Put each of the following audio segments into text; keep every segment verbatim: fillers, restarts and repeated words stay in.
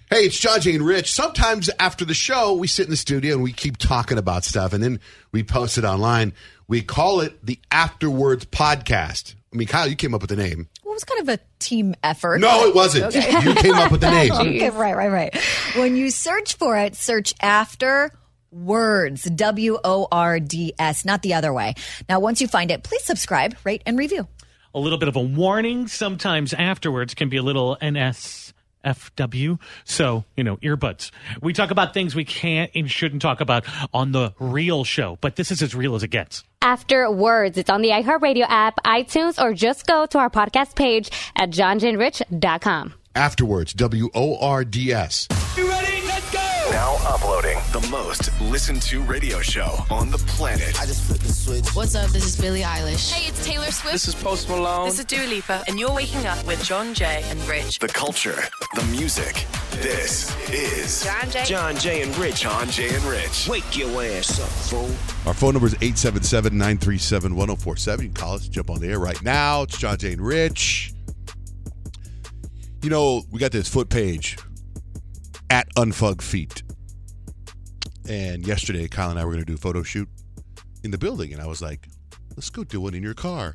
Hey, it's John, Jay, and Rich. Sometimes after the show, we sit in the studio and we keep talking about stuff, and then we post it online. We call it the Afterwards Podcast. I mean, Kyle, you came up with the name. Well, it was kind of a team effort. No, it wasn't. Okay. You came up with the name. Okay, right, right, right. When you search for it, search After Words, W O R D S, not the other way. Now, once you find it, please subscribe, rate, and review. A little bit of a warning. Sometimes afterwards can be a little N S F W. So, you know, earbuds. We talk about things we can't and shouldn't talk about on the real show, but this is as real as it gets. After Words, it's on the iHeartRadio app, iTunes, or just go to our podcast page at john jay and rich dot com. Afterwards, W O R D S. You ready? Let's go! Now uploading the most listened to radio show on the planet. I just flipped the switch. What's up? This is Billie Eilish. Hey, it's Taylor Swift. This is Post Malone. This is Dua Lipa. And you're waking up with John, Jay, and Rich. The culture, the music. This is John, Jay. John, Jay, and Rich. John, Jay, and Rich. Wake your ass up, fool. Our phone number is eight seven seven, nine three seven, one oh four seven. You can call us, jump on the air right now. It's John, Jay, and Rich. You know, we got this foot page at Unfug Feet. And yesterday, Kyle and I were going to do a photo shoot in the building. And I was like, let's go do it in your car.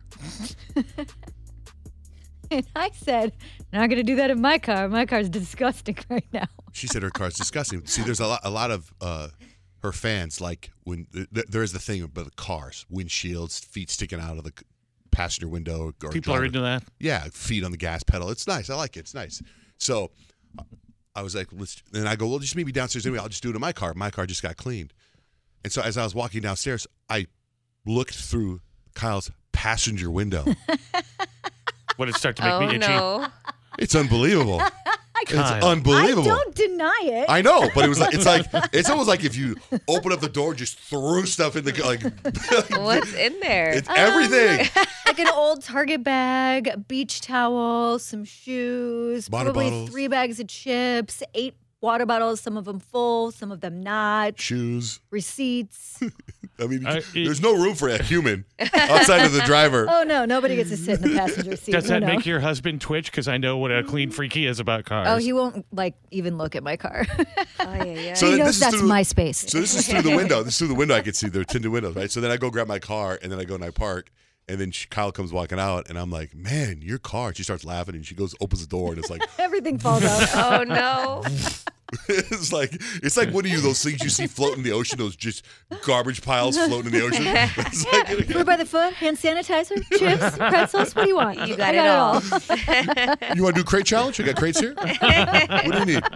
And I said, I'm not going to do that in my car. My car's disgusting right now. She said her car's disgusting. See, there's a lot, a lot of uh, her fans, like, when th- there is the thing about the cars, windshields, feet sticking out of the passenger window. Or People driving. are into that. Yeah, feet on the gas pedal. It's nice. I like it. It's nice. So I was like, let's, and I go, well, just meet me downstairs anyway. I'll just do it in my car. My car just got cleaned. And so as I was walking downstairs, I looked through Kyle's passenger window. Would it start to make Oh, me itchy? no. It's unbelievable. It's Kyle. unbelievable. I don't deny it. I know, but it was like it's like it's almost like if you open up the door and just threw stuff in the like. What's in there? It's everything. Like an old Target bag, a beach towel, some shoes, Water probably bottles. three bags of chips, eight water bottles, some of them full, some of them not, Shoes. receipts. I mean, I- there's no room for a human outside of the driver. Oh, no, nobody gets to sit in the passenger seat. Does no, that no. make your husband twitch? Because I know what a clean freak he is about cars. Oh, he won't, like, even look at my car. Oh, yeah, yeah. So he then knows this is that's through- my space. So this is through the window. This is through the window. I can see the tinted windows, right? So then I go grab my car, and then I go and I park, and then she, Kyle comes walking out, and I'm like, "Man, your car!" She starts laughing, and she goes, opens the door, and it's like, Everything falls out. Oh, no. it's like it's like one of you those things you see floating in the ocean, those just garbage piles floating in the ocean. It's like, Food by the foot, hand sanitizer, chips, pretzels. What do you want? You got I it all. you want to do crate challenge? I got crates here. What do you need?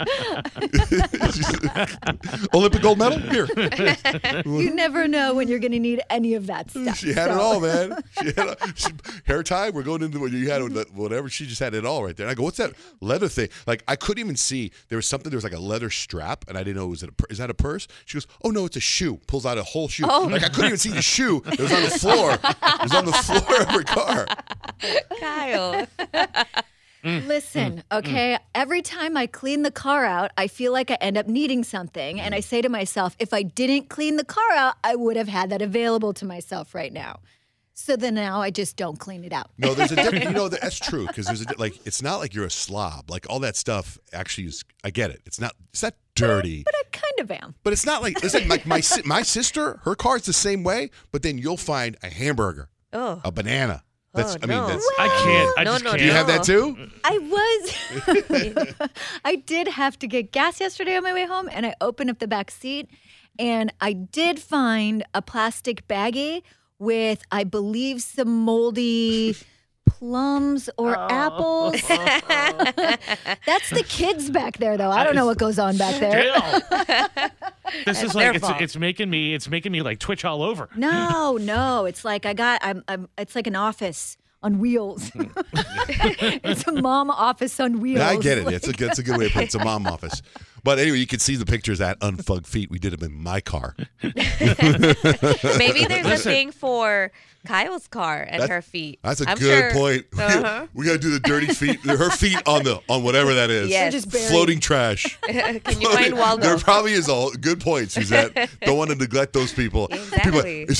Olympic gold medal here. You never know when you're going to need any of that stuff. She had so. it all, man. She had a, she, hair tie. We're going into what you had, whatever. She just had it all right there. And I go, what's that leather thing? Like I couldn't even see. There was something. There was like a leather strap, and I didn't know was it. A, is that a purse? She goes, oh no, it's a shoe. Pulls out a whole shoe. Oh. Like I couldn't even see the shoe. It was on the floor. It was on the floor of her car. Kyle. Listen, okay, every time I clean the car out, I feel like I end up needing something. And I say to myself, if I didn't clean the car out, I would have had that available to myself right now. So then now I just don't clean it out. No, there's a different. You know, that's true because there's a di- like. It's not like you're a slob. Like all that stuff actually is. I get it. It's not. It's not dirty. But I kind of am. But it's not like. Listen, like my si- my sister, her car's the same way. But then you'll find a hamburger, Oh. a banana. That's. Oh, I mean, no. that's. I can't. I No, just no, can't. Do you have that too? I was. I did have to get gas yesterday on my way home, and I opened up the back seat, and I did find a plastic baggie with, I believe, some moldy plums or apples. That's the kids back there, though. I don't know what goes on back there. Still. This is their like it's, fault. it's making me it's making me like twitch all over. No, no. It's like I got, I'm, I'm, it's like an office on wheels. It's a mom office on wheels. Yeah, I get it. Like- It's a that's a good way to put it. It's a mom office. But anyway, you can see the pictures at Unfug Feet. We did them in my car. Maybe there's a thing for Kyle's car and That's- her feet. That's a I'm good sure- point. Uh-huh. We got to do the dirty feet. Her feet on the on whatever that is. Yes. Just buried. Floating trash. Can you find Waldo? There probably is a good point, Suzette. Don't want to neglect those people. People are Exactly. like, is that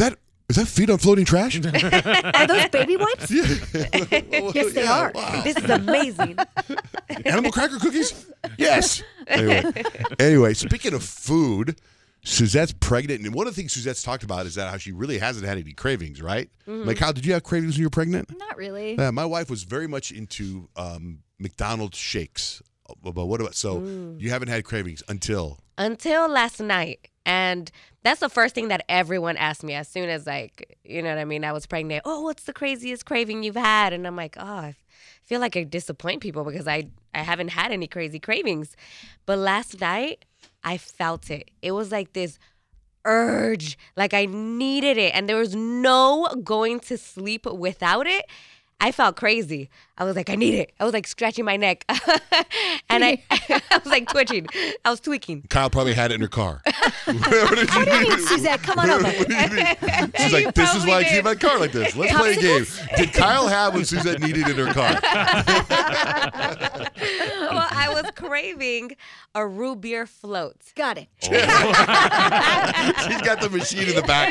Is that feet on floating trash? Are those baby wipes? Yes, they are. This is amazing. Animal cracker cookies? Yes. Anyway, anyway, speaking of food, Suzette's pregnant, and one of the things Suzette's talked about is that how she really hasn't had any cravings, right? Mm-hmm. Like, how did you have cravings when you were pregnant? Not really. Yeah, my wife was very much into um, McDonald's shakes. But what about so Mm. you haven't had cravings until Until last night. And that's the first thing that everyone asked me as soon as, like, you know what I mean? I was pregnant. Oh, what's the craziest craving you've had? And I'm like, oh, I feel like I disappoint people because I, I haven't had any crazy cravings. But last night, I felt it. It was like this urge, like I needed it. And there was no going to sleep without it. I felt crazy. I was like, I need it. I was like scratching my neck. and I, I was like twitching. I was tweaking. Kyle probably had it in her car. What do you need, Suzette? Come on over. She's like, this is why I keep my car like this. Let's play a game. Did Kyle have what Suzette needed in her car? Well, I was craving a root beer float. Got it. She's got the machine in the back.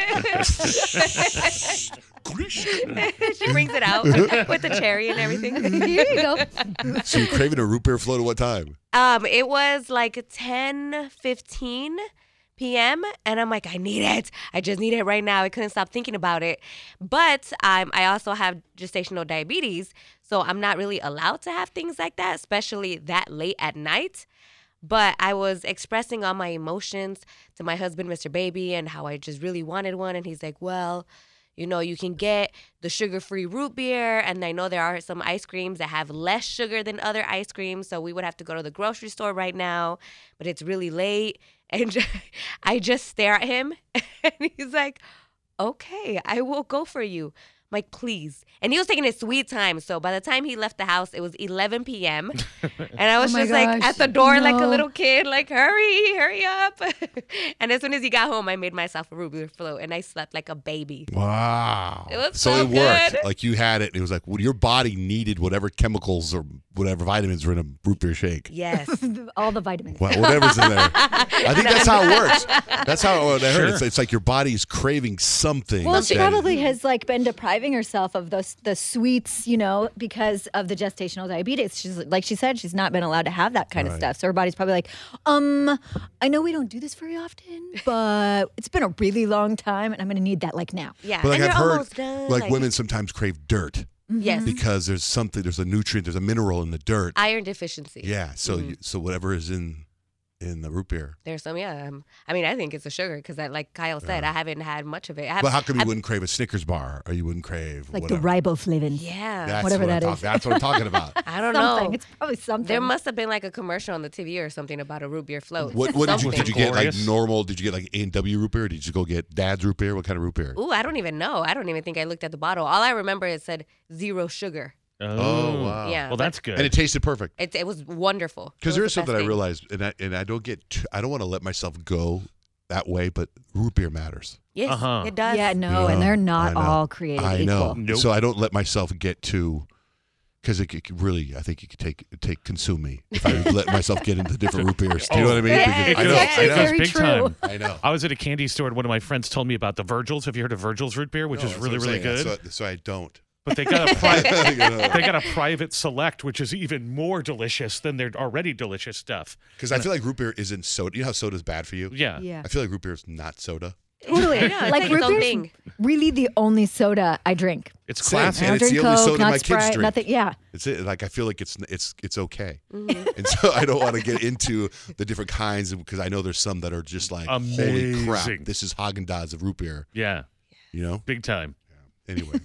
She brings it out with the cherry and everything. Here you go. So you're craving a root beer float at what time? Um, it was like ten fifteen p.m. and I'm like, I need it. I just need it right now. I couldn't stop thinking about it. But um, I also have gestational diabetes, so I'm not really allowed to have things like that, especially that late at night. But I was expressing all my emotions to my husband, Mister Baby, and how I just really wanted one. And he's like, well, you know, you can get the sugar-free root beer, and I know there are some ice creams that have less sugar than other ice creams, so we would have to go to the grocery store right now, but it's really late. And I just stare at him, and he's like, okay, I will go for you. I'm like, please. And he was taking his sweet time, so by the time he left the house, it was eleven p.m. And I was Oh my just like gosh, at the door like a no. little kid, like, hurry, hurry up. And as soon as he got home, I made myself a root beer float, and I slept like a baby. Wow. It was so so it worked. good. Like you had it. And it was like well, your body needed whatever chemicals or whatever vitamins were in a root beer shake. Yes. All the vitamins. Wha- Whatever's in there. I think that's how it works. That's how I heard. Sure. It's, it's like your body is craving something. Well, she that- probably has like been depriving herself of those the sweets, you know, because of the gestational diabetes. She's like she said, she's not been allowed to have that kind of Right. stuff. So her body's probably like, um, I know we don't do this very often, but it's been a really long time, and I'm going to need that like now. Yeah. But like and I've you're heard, almost done. like women sometimes crave dirt Yes. because there's something, there's a nutrient, there's a mineral in the dirt. Iron deficiency. Yeah. So Mhm. you, so whatever is in in the root beer. There's some, yeah. Um, I mean, I think it's a sugar because, like Kyle said, I haven't had much of it. I have, But how come you I've- wouldn't crave a Snickers bar or you wouldn't crave Like whatever? the riboflavin. Yeah. That's whatever what I'm that talk- is. That's what I'm talking about. I don't something. know. It's probably something. There must have been like a commercial on the T V or something about a root beer float. What what did you Something. did you get like Glorious. normal? Did you get like A and W root beer? Or did you go get Dad's root beer? What kind of root beer? Ooh, I don't even know. I don't even think I looked at the bottle. All I remember it said zero sugar. Oh, wow. Yeah. Well, but that's good. And it tasted perfect. It, it was wonderful. Because It there was is the something best I thing. realized, and I and I don't get too, I don't want to let myself go that way, but root beer matters. Yes, Uh-huh. it does. Yeah, no, Yeah, and they're I not know. all created I know. equal. Nope. So I don't let myself get too. Because it could really, I think it could take take consume me if I let myself get into different root beers. Do you know what I mean? Yeah, Because it's I actually know, I know, very big true. time. I know. I was at a candy store and one of my friends told me about the Virgil's. Have you heard of Virgil's root beer, which No, is that's really, what I'm really saying. good? So, so I don't. But they got a private, You know. they got a private select, which is even more delicious than their already delicious stuff. Because I feel like root beer isn't soda. You know how soda's bad for you? Yeah. Yeah. I feel like root beer is not soda. Totally. Yeah, it's like like root its own beer's thing. really the only soda I drink. It's Same. classic. I And don't it's drink the only Coke, soda not my kids Sprite, drink. nothing. Yeah. It's it. Like I feel like it's it's it's okay, Mm-hmm. and so I don't want to get into the different kinds because I know there's some that are just like holy crap. Amazing. This is Haagen-Dazs of root beer. Yeah. You know. Big time. Anyway,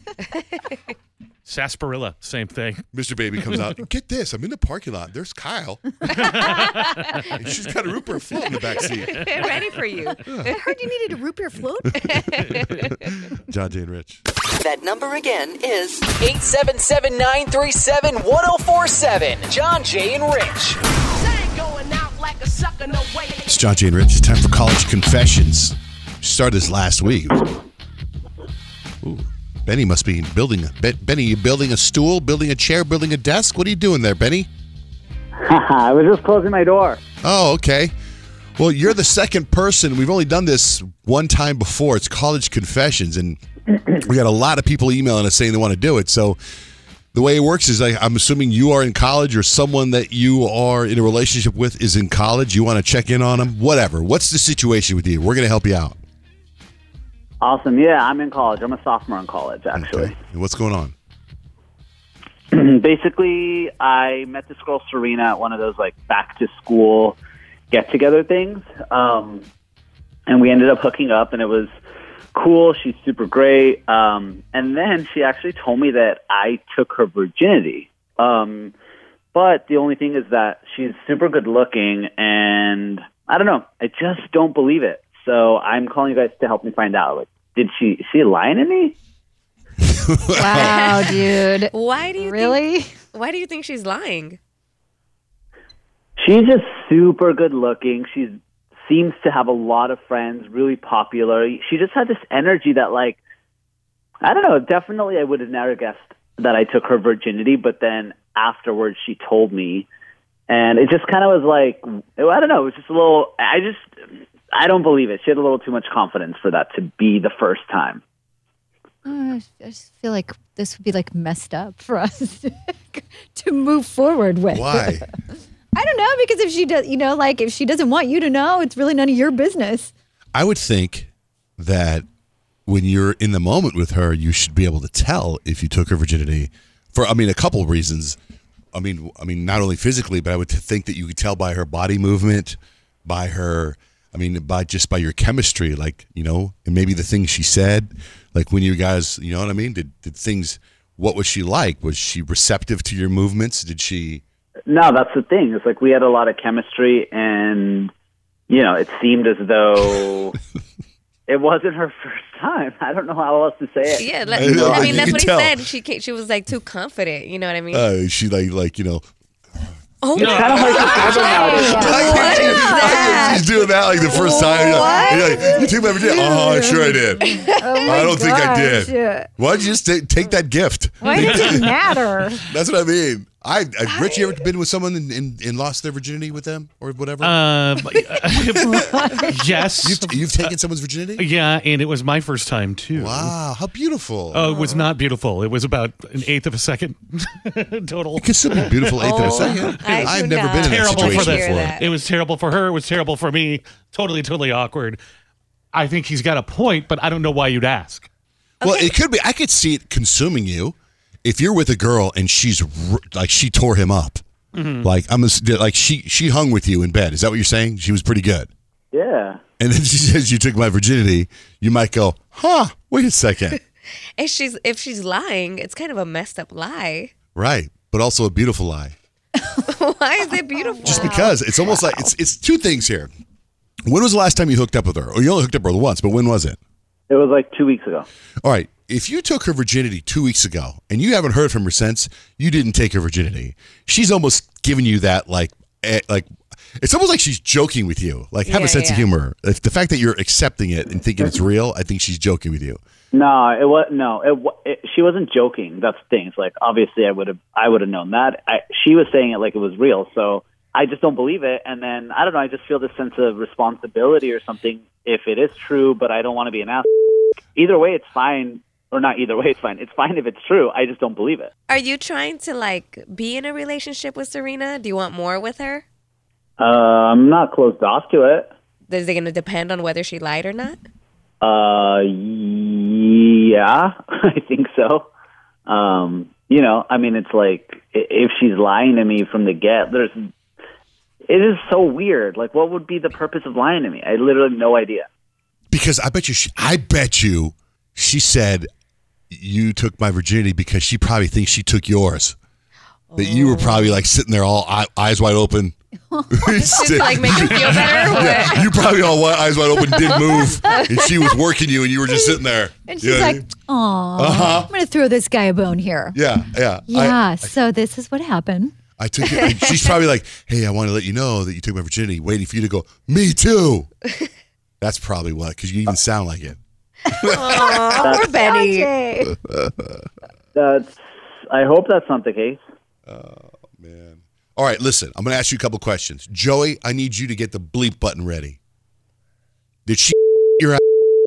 Sarsaparilla, same thing. Mister Baby comes out. Get this! I'm in the parking lot. There's Kyle. And she's got a root beer float in the back seat. Ready for you. I heard you needed a root beer float. John Jay and Rich. That number again is eight seven seven, nine three seven, one oh four seven. John, Jay, and Rich. It's John Jay and Rich. It's time for College Confessions. Started this last week. Ooh. Benny must be building a Be- Benny, you building a stool, building a chair, building a desk? What are you doing there, Benny? I was just closing my door. Oh, okay. Well, you're the second person. We've only done this one time before. It's College Confessions, and We got a lot of people emailing us saying they want to do it. So the way it works is like, I'm assuming you are in college or someone that you are in a relationship with is in college. You want to check in on them, whatever. What's the situation with you? We're going to help you out. Awesome. Yeah, I'm in college. I'm a sophomore in college, actually. Okay. And what's going on? Basically, I met this girl, Serena, at one of those like back to school get together things. Um, and we ended up hooking up, and it was cool. She's super great. Um, and then she actually told me that I took her virginity. Um, but the only thing is that she's super good looking, and I don't know. I just don't believe it. So I'm calling you guys to help me find out. Like, did she, is she lying to me? Wow, dude. Why do you really? Think, why do you think she's lying? She's just super good looking. She seems to have a lot of friends, really popular. She just had this energy that, like, I don't know, definitely I would have never guessed that I took her virginity, but then afterwards she told me, and it just kind of was like, I don't know, it was just a little, I just, I don't believe it. She had a little too much confidence for that to be the first time. Uh, I just feel like this would be like messed up for us to move forward with. Why? I don't know, because if she does, you know, like if she doesn't want you to know, it's really none of your business. I would think that when you're in the moment with her, you should be able to tell if you took her virginity for, I mean, a couple of reasons. I mean, I mean, not only physically, but I would think that you could tell by her body movement, by her, I mean, by just by your chemistry, like, you know, and maybe the things she said, like when you guys, you know what I mean? Did, did things, what was she like? Was she receptive to your movements? Did she? No, that's the thing. It's like we had a lot of chemistry, and, you know, it seemed as though it wasn't her first time. I don't know how else to say it. Yeah, like, I know, I mean, you that's can what he tell. said. She ca- she was like too confident. You know what I mean? Uh, she like, like, you know. Oh, it's kind of like the What is that? She's doing that like the first time. You're like, you're like, you took my virginity? Oh, sure I did. Oh my I don't think I gosh. did. Why don't you just take, take that gift? Why does it matter? That's what I mean. I, I Rich, you ever been with someone and, and, and lost their virginity with them or whatever? Um, yes. You've, you've taken someone's virginity? Yeah, and it was my first time too. Wow, how beautiful. Oh, it was not beautiful. It was about an eighth of a second total. It could still be beautiful eighth of a second. I I've do never not been in that Terrible for situation the, before. that. It was terrible for her. It was terrible for me. Totally, totally awkward. I think he's got a point, but I don't know why you'd ask. Well, it could be. I could see it consuming you. If you're with a girl and she's r- like she tore him up, Mm-hmm. like I'm a, like she she hung with you in bed. Is that what you're saying? She was pretty good. Yeah. And then she says you took my virginity. You might go, huh? Wait a second. If she's if she's lying, it's kind of a messed up lie. Right, but also a beautiful lie. Why is it beautiful? Just because it's almost like it's it's two things here. When was the last time you hooked up with her? Or you only hooked up with her once, but when was it? It was like two weeks ago. All right. If you took her virginity two weeks ago and you haven't heard from her since, you didn't take her virginity. She's almost giving you that, like, eh, like it's almost like she's joking with you. Like, have Yeah, a sense yeah. of humor. If the fact that you're accepting it and thinking it's real, I think she's joking with you. No, it was no. It, wa- it she wasn't joking. That's the thing. It's like obviously I would have I would have known that. I, she was saying it like it was real. So I just don't believe it. And then I don't know. I just feel this sense of responsibility or something if it is true. But I don't want to be an ass. Either way, it's fine. Or not either way, it's fine. It's fine if it's true. I just don't believe it. Are you trying to like be in a relationship with Serena? Do you want more with her? Uh, I'm not closed off to it. Is it going to depend on whether she lied or not? Uh, yeah, I think so. Um, you know, I mean, it's like i- if she's lying to me from the get, there's. It is so weird. Like, what would be the purpose of lying to me? I literally have no idea. Because I bet you, she, I bet you, she said you took my virginity because she probably thinks she took yours. That you were probably like sitting there all eye, eyes wide open. Just to like make her feel better? Or what? Yeah, you probably all wi- eyes wide open, didn't move, and she was working you, and you were just sitting there. And You know she's what I like, mean? "Aw, Uh-huh. I'm going to throw this guy a bone here." yeah, yeah, Yeah, I, so this is what happened. I took it. And she's probably like, "Hey, I want to let you know that you took my virginity." Waiting for you to go, "Me too." That's probably what, because you even sound like it. Aw, poor Benny. Okay. That's. I hope that's not the case. Oh man! All right, listen. I'm going to ask you a couple questions. Joey, I need you to get the bleep button ready. Did she your ass? Oh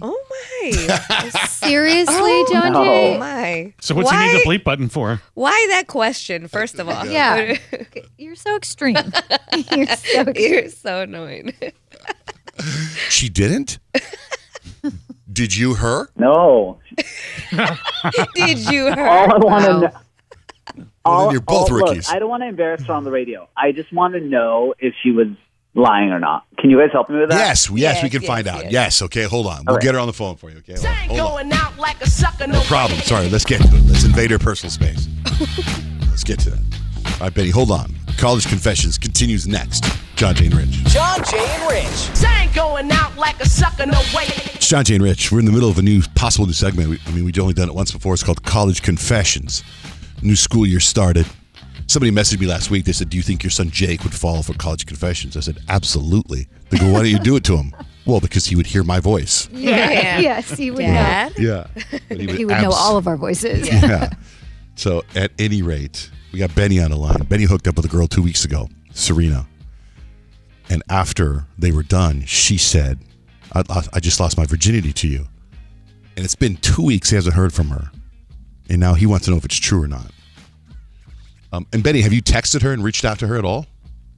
my. Seriously, Oh, John no. Jay? Oh my. So what's Why? he need the bleep button for? Why that question, first of all? Yeah. You're so extreme. You're so extreme. You're so annoying. She didn't? Did you her? No. Did you All hurt? I want to Wow. know. Well, All, then you're both all, look, rookies. I don't want to embarrass her on the radio. I just want to know if she was lying or not. Can you guys help me with that? Yes, yes, Yes, we can yes, find out. yes. Yes, okay, hold on. We'll right. get her on the phone for you, okay? Hold on. Hold on. Going out like a sucker, no No problem. Sorry, let's get to it. Let's invade her personal space. Let's get to that. All right, Betty, hold on. College Confessions continues next. John, Jay, and Rich. John, Jay, and Rich. ain't going out like a sucker, no way. It's John, Jay, and Rich. We're in the middle of a new, possible new segment. We, I mean, we've only done it once before. It's called College Confessions. New school year started. Somebody messaged me last week. They said, do you think your son Jake would fall for College Confessions? I said, absolutely. They go, why don't you do it to him? Well, because he would hear my voice. Yeah. Yeah. Yes, he would Dad? Yeah. But know. He would know abs- all of our voices. Yeah. So at any rate, we got Benny on the line. Benny hooked up with a girl two weeks ago, Serena. And after they were done, she said, I, I just lost my virginity to you. And it's been two weeks he hasn't heard from her. And now he wants to know if it's true or not. Um, and Benny, have you texted her and reached out to her at all?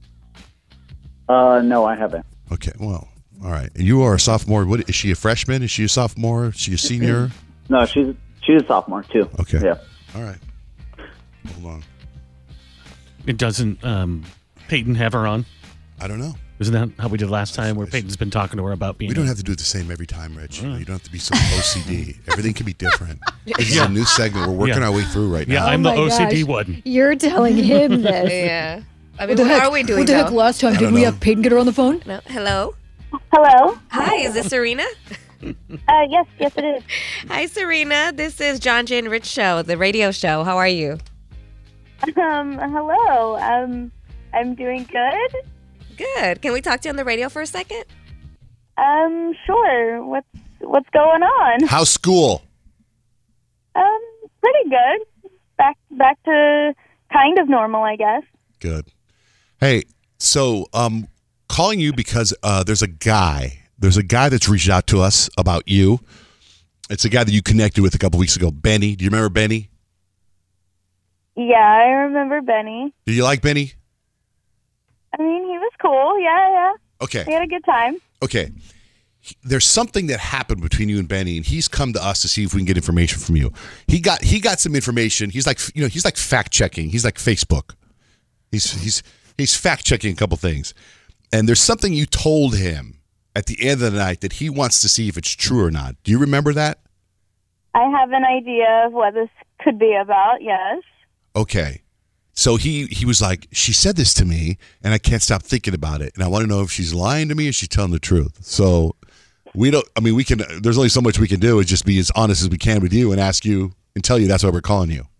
Uh, no, I haven't. Okay, well, all right. And you are a sophomore. What is she, a freshman? Is she a sophomore? Is she a senior? No, she's she's a sophomore too. Okay. Yeah. All right. Hold on. It doesn't um, Peyton have her on? I don't know. Isn't that how we did last time where Peyton's been talking to her about being We don't a- have to do it the same every time, Rich. You don't have to be so O C D. Everything can be different. This is a new segment. We're working Yeah. our way through right Yeah, now. I'm the Oh my O C D gosh. one. You're telling him this. Yeah. I What mean, the what heck? are we doing What the heck? though? Last time, I did don't we know. have Peyton get her on the phone? No. Hello? Hello. Hi, is this Serena? Uh, yes, yes, it is. Hi, Serena. This is John, Jay, and Rich Show, the radio show. How are you? Um, hello. Um, I'm doing good. Good. Can we talk to you on the radio for a second? Um, sure. What's what's going on? How's school? Um, pretty good. Back back to kind of normal, I guess. Good. Hey, so um, calling you because uh, there's a guy. There's a guy that's reached out to us about you. It's a guy that you connected with a couple weeks ago. Benny. Do you remember Benny? Yeah, I remember Benny. Do you like Benny? I mean, he was cool. Yeah, yeah. Okay. We had a good time. Okay. There's something that happened between you and Benny, and he's come to us to see if we can get information from you. He got he got some information. He's like you know he's like fact checking. He's like Facebook. He's he's he's fact checking a couple things, and there's something you told him at the end of the night that he wants to see if it's true or not. Do you remember that? I have an idea of what this could be about. Yes. Okay. So he he was like, she said this to me, and I can't stop thinking about it, and I want to know if she's lying to me or she's telling the truth. So we don't. I mean, we can. There's only so much we can do. Is just be as honest as we can with you and ask you and tell you that's why we're calling you.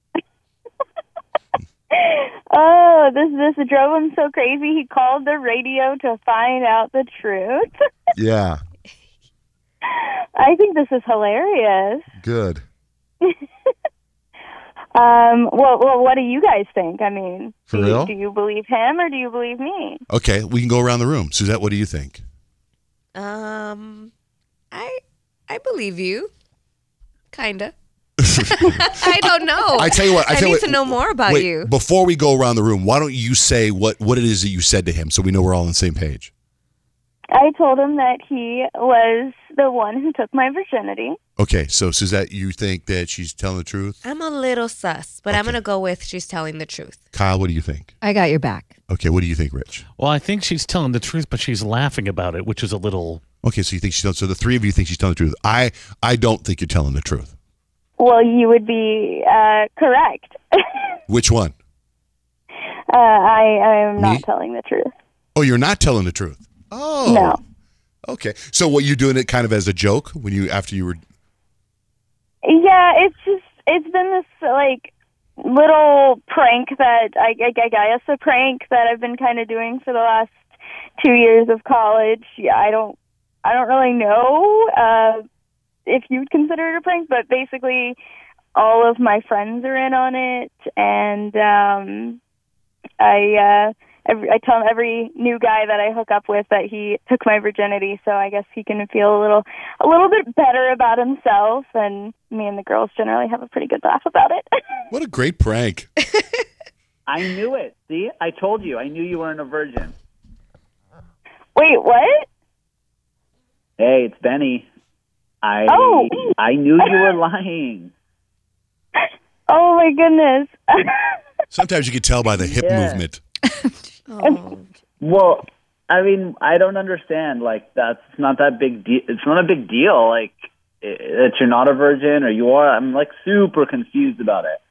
Oh, this this drove him so crazy. He called the radio to find out the truth. Yeah. I think this is hilarious. Good. Um, well, well, what do you guys think? I mean, For do, real? You, do you believe him or do you believe me? Okay, we can go around the room. Suzette, what do you think? Um, I I believe you. Kinda. I don't know. I tell you what. I, tell need you what, to know more about wait, you. Before we go around the room, why don't you say what, what it is that you said to him so we know we're all on the same page? I told him that he was the one who took my virginity. Okay, so Suzette, you think that she's telling the truth? I'm a little sus, but I'm gonna go with she's telling the truth. Kyle, what do you think? I got your back. Okay, what do you think, Rich? Well, I think she's telling the truth, but she's laughing about it, which is a little. Okay, so you think she's telling, so the three of you think she's telling the truth. I I don't think you're telling the truth. Well, you would be uh, correct. Which one? uh, I I am Me? not telling the truth. Oh, you're not telling the truth. Oh. No. Okay. So what, you're doing it kind of as a joke when you after you were Yeah, it's just it's been this like little prank that I, I, I guess a prank that I've been kind of doing for the last two years of college. Yeah, I don't I don't really know uh, if you'd consider it a prank, but basically all of my friends are in on it, and um, I uh, every, I tell every new guy that I hook up with that he took my virginity, so I guess he can feel a little a little bit better about himself, and me and the girls generally have a pretty good laugh about it. What a great prank. I knew it. See? I told you. I knew you weren't a virgin. Wait, what? Hey, it's Benny. I Oh. I knew you were lying. Oh, my goodness. Sometimes you can tell by the hip Yeah. movement. Well, I mean, I don't understand. Like, that's not that big deal. It's not a big deal. Like, i- that you're not a virgin or you are. I'm, like, super confused about it.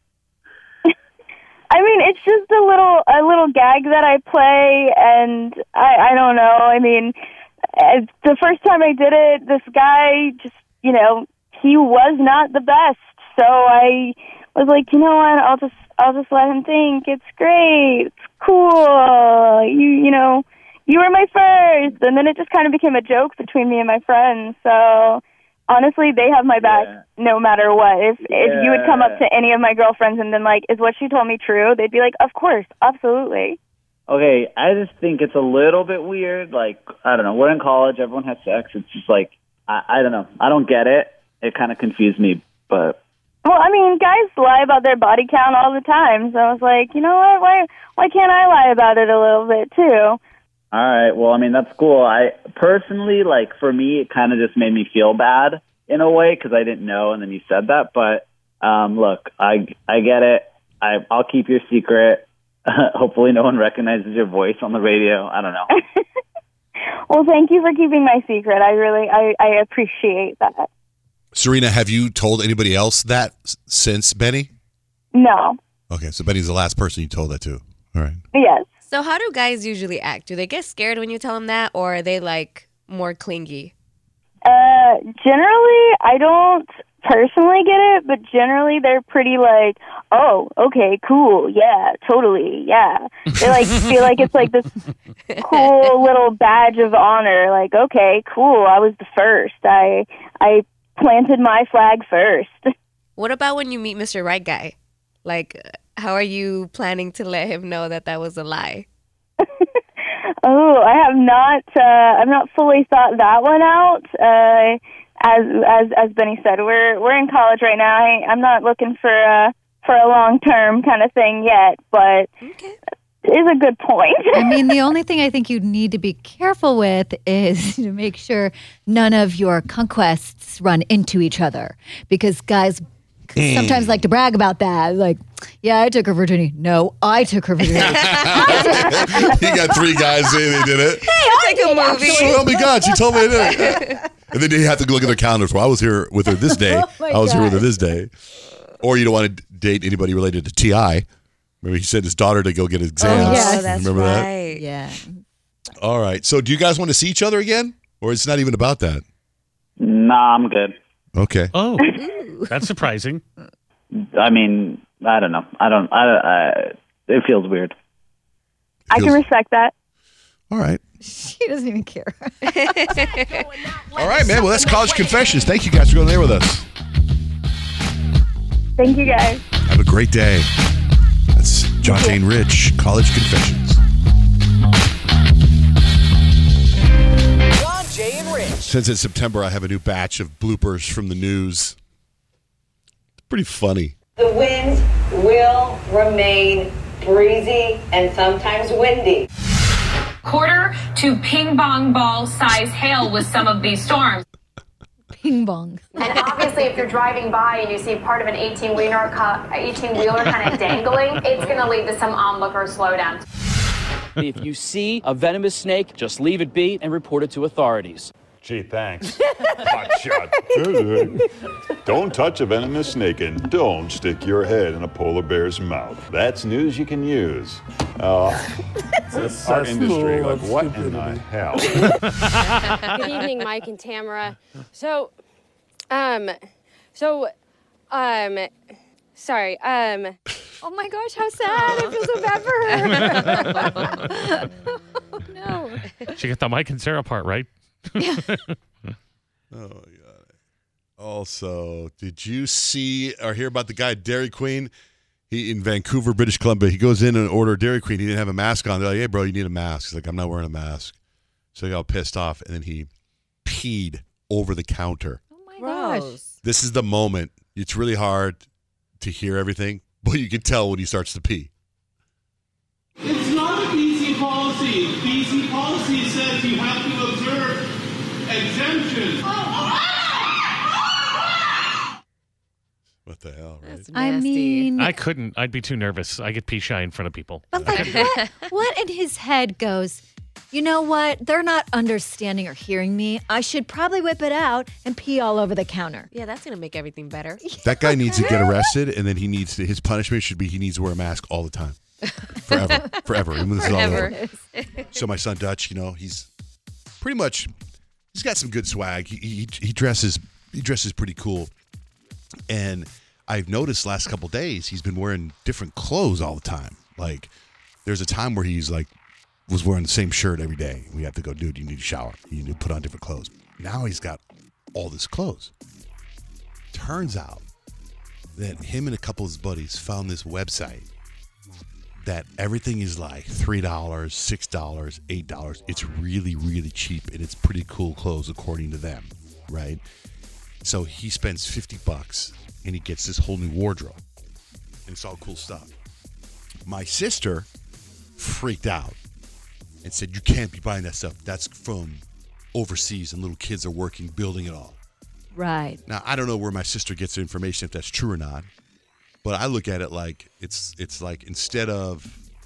I mean, it's just a little a little gag that I play, and I, I don't know. I mean, uh, the first time I did it, this guy just, you know, he was not the best. So I was like, you know what? I'll just I'll just let him think it's great, it's cool. You you know, you were my first, and then it just kind of became a joke between me and my friends. So honestly, they have my back Yeah. no matter what. If if you would come up Yeah. to any of my girlfriends and been like, "Is what she told me true?" They'd be like, "Of course, absolutely." Okay, I just think it's a little bit weird. Like, I don't know. We're in college. Everyone has sex. It's just like, I, I don't know. I don't get it. It kind of confused me, but... Well, I mean, guys lie about their body count all the time. So I was like, you know what? Why why can't I lie about it a little bit too? All right. Well, I mean, that's cool. I personally, like, for me, it kind of just made me feel bad in a way because I didn't know, and then you said that. But um, look, I I get it. I I'll keep your secret. Hopefully, no one recognizes your voice on the radio. I don't know. Well, thank you for keeping my secret. I really I, I appreciate that. Serena, have you told anybody else that s- since Benny? No. Okay, so Benny's the last person you told that to. All right. Yes. So how do guys usually act? Do they get scared when you tell them that, or are they like more clingy? Uh, generally, I don't personally get it, but generally they're pretty like, oh, okay, cool, yeah, totally, yeah. They like feel like it's like this cool little badge of honor. Like, okay, cool, I was the first. I I planted my flag first. What about when you meet Mister Right Guy? Like, how are you planning to let him know that that was a lie? Oh, I have not. Uh, I've not fully thought that one out. Uh, as as as Benny said, we're we're in college right now. I, I'm not looking for a for a long term kind of thing yet, but okay. it is a good point. I mean, the only thing I think you need to be careful with is to make sure none of your conquests run into each other, because guys sometimes like to brag about that. Like, yeah, I took her virginity. No, I took her virginity. You got three guys saying they did it. Hey, I'll take a movie. Oh my God, she told me I did it. And then you have to look at their calendars. Well, I was here with her this day. Oh my I was here with her God. this day. Or you don't want to date anybody related to T I. Remember, he sent his daughter to go get exams. Oh, yes. that's Remember that? right. Yeah. All right. So do you guys want to see each other again? Or it's not even about that? Nah, I'm good. Okay. Oh, that's surprising. I mean, I don't know. I don't. I. I it feels weird. I can Feels- respect that. All right. She doesn't even care. All right, man. Well, that's College Confessions. Thank you guys for going there with us. Thank you, guys. Have a great day. That's John Jane Rich, College Confessions. John, Jay, and Rich. Since it's September, I have a new batch of bloopers from the news. It's pretty funny. The winds will remain breezy and sometimes windy. Quarter to ping pong ball size hail with some of these storms. Ping pong. And obviously, if you're driving by and you see part of an eighteen-wheeler eighteen-wheeler kind of dangling, it's going to lead to some onlooker slowdown. If you see a venomous snake, just leave it be and report it to authorities. Gee, thanks. Hot shot. Don't touch a venomous snake and don't stick your head in a polar bear's mouth. That's news you can use. Uh, our industry, like what in the hell? Good evening, Mike and Tamara. So, um, so, um, sorry, um. Oh my gosh, how sad. I feel so bad for her. Oh, no. She got the Mike and Sarah part right. Oh, my God. Also, did you see or hear about the guy at Dairy Queen? He in Vancouver, British Columbia. He goes in and order Dairy Queen. He didn't have a mask on. They're like, "Hey, bro, you need a mask." He's like, "I'm not wearing a mask." So he got pissed off, and then he peed over the counter. Oh my gosh! This is the moment. It's really hard to hear everything, but you can tell when he starts to pee. It's not a B C policy. B C policy says you have to observe exemptions. What the hell, right? I mean, I couldn't. I'd be too nervous. I get pee shy in front of people. but like, what, what in his head goes, you know what? They're not understanding or hearing me. I should probably whip it out and pee all over the counter. Yeah, that's going to make everything better. That guy needs to get arrested, and then he needs to, his punishment should be he needs to wear a mask all the time. Forever. Forever. Even when this is all Forever. over. So my son Dutch, you know, he's pretty much, he's got some good swag. He, he, he dresses he dresses pretty cool. And I've noticed last couple days he's been wearing different clothes all the time. Like, there's a time where he's like, was wearing the same shirt every day. We have to go, dude, you need to shower. You need to put on different clothes. Now he's got all this clothes. Turns out that him and a couple of his buddies found this website that everything is like three dollars, six dollars, eight dollars. It's really, really cheap, and it's pretty cool clothes according to them, right? So he spends fifty bucks, and he gets this whole new wardrobe. And it's all cool stuff. My sister freaked out and said, you can't be buying that stuff. That's from overseas, and little kids are working, building it all. Right. Now, I don't know where my sister gets the information, if that's true or not. But I look at it like it's it's like instead of,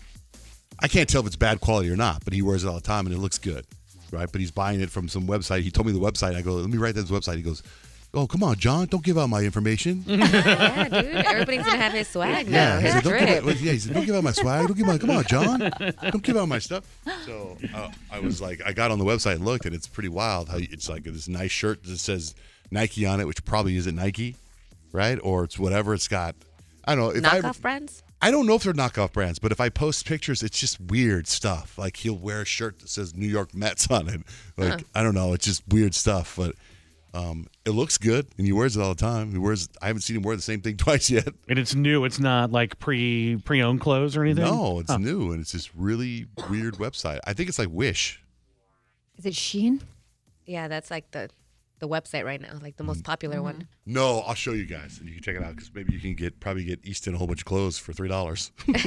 I can't tell if it's bad quality or not, but he wears it all the time, and it looks good, right? But he's buying it from some website. He told me the website. I go, let me write this website. He goes, oh, come on, John, don't give out my information. Yeah, dude. Everybody's going to have his swag now. Yeah, he His said, don't drip. give out, yeah, he said, don't give out my swag. Don't give out, come on, John. Don't give out my stuff. So uh, I was like, I got on the website and looked, and it's pretty wild how it's like this nice shirt that says Nike on it, which probably isn't Nike, right? Or it's whatever. It's got, I don't know. If Knockoff I, brands? I don't know if they're knockoff brands, but if I post pictures, it's just weird stuff. Like he'll wear a shirt that says New York Mets on it. Like, Huh. I don't know. It's just weird stuff, but um, it looks good, and he wears it all the time. He wears. I haven't seen him wear the same thing twice yet. And it's new. It's not like pre pre owned clothes or anything. No, it's Oh. new, and it's this really weird website. I think it's like Wish. Is it Shein? Yeah, that's like the, the website right now, like the most popular one. No, I'll show you guys, and you can check it out because maybe you can get probably get Easton a whole bunch of clothes for three dollars.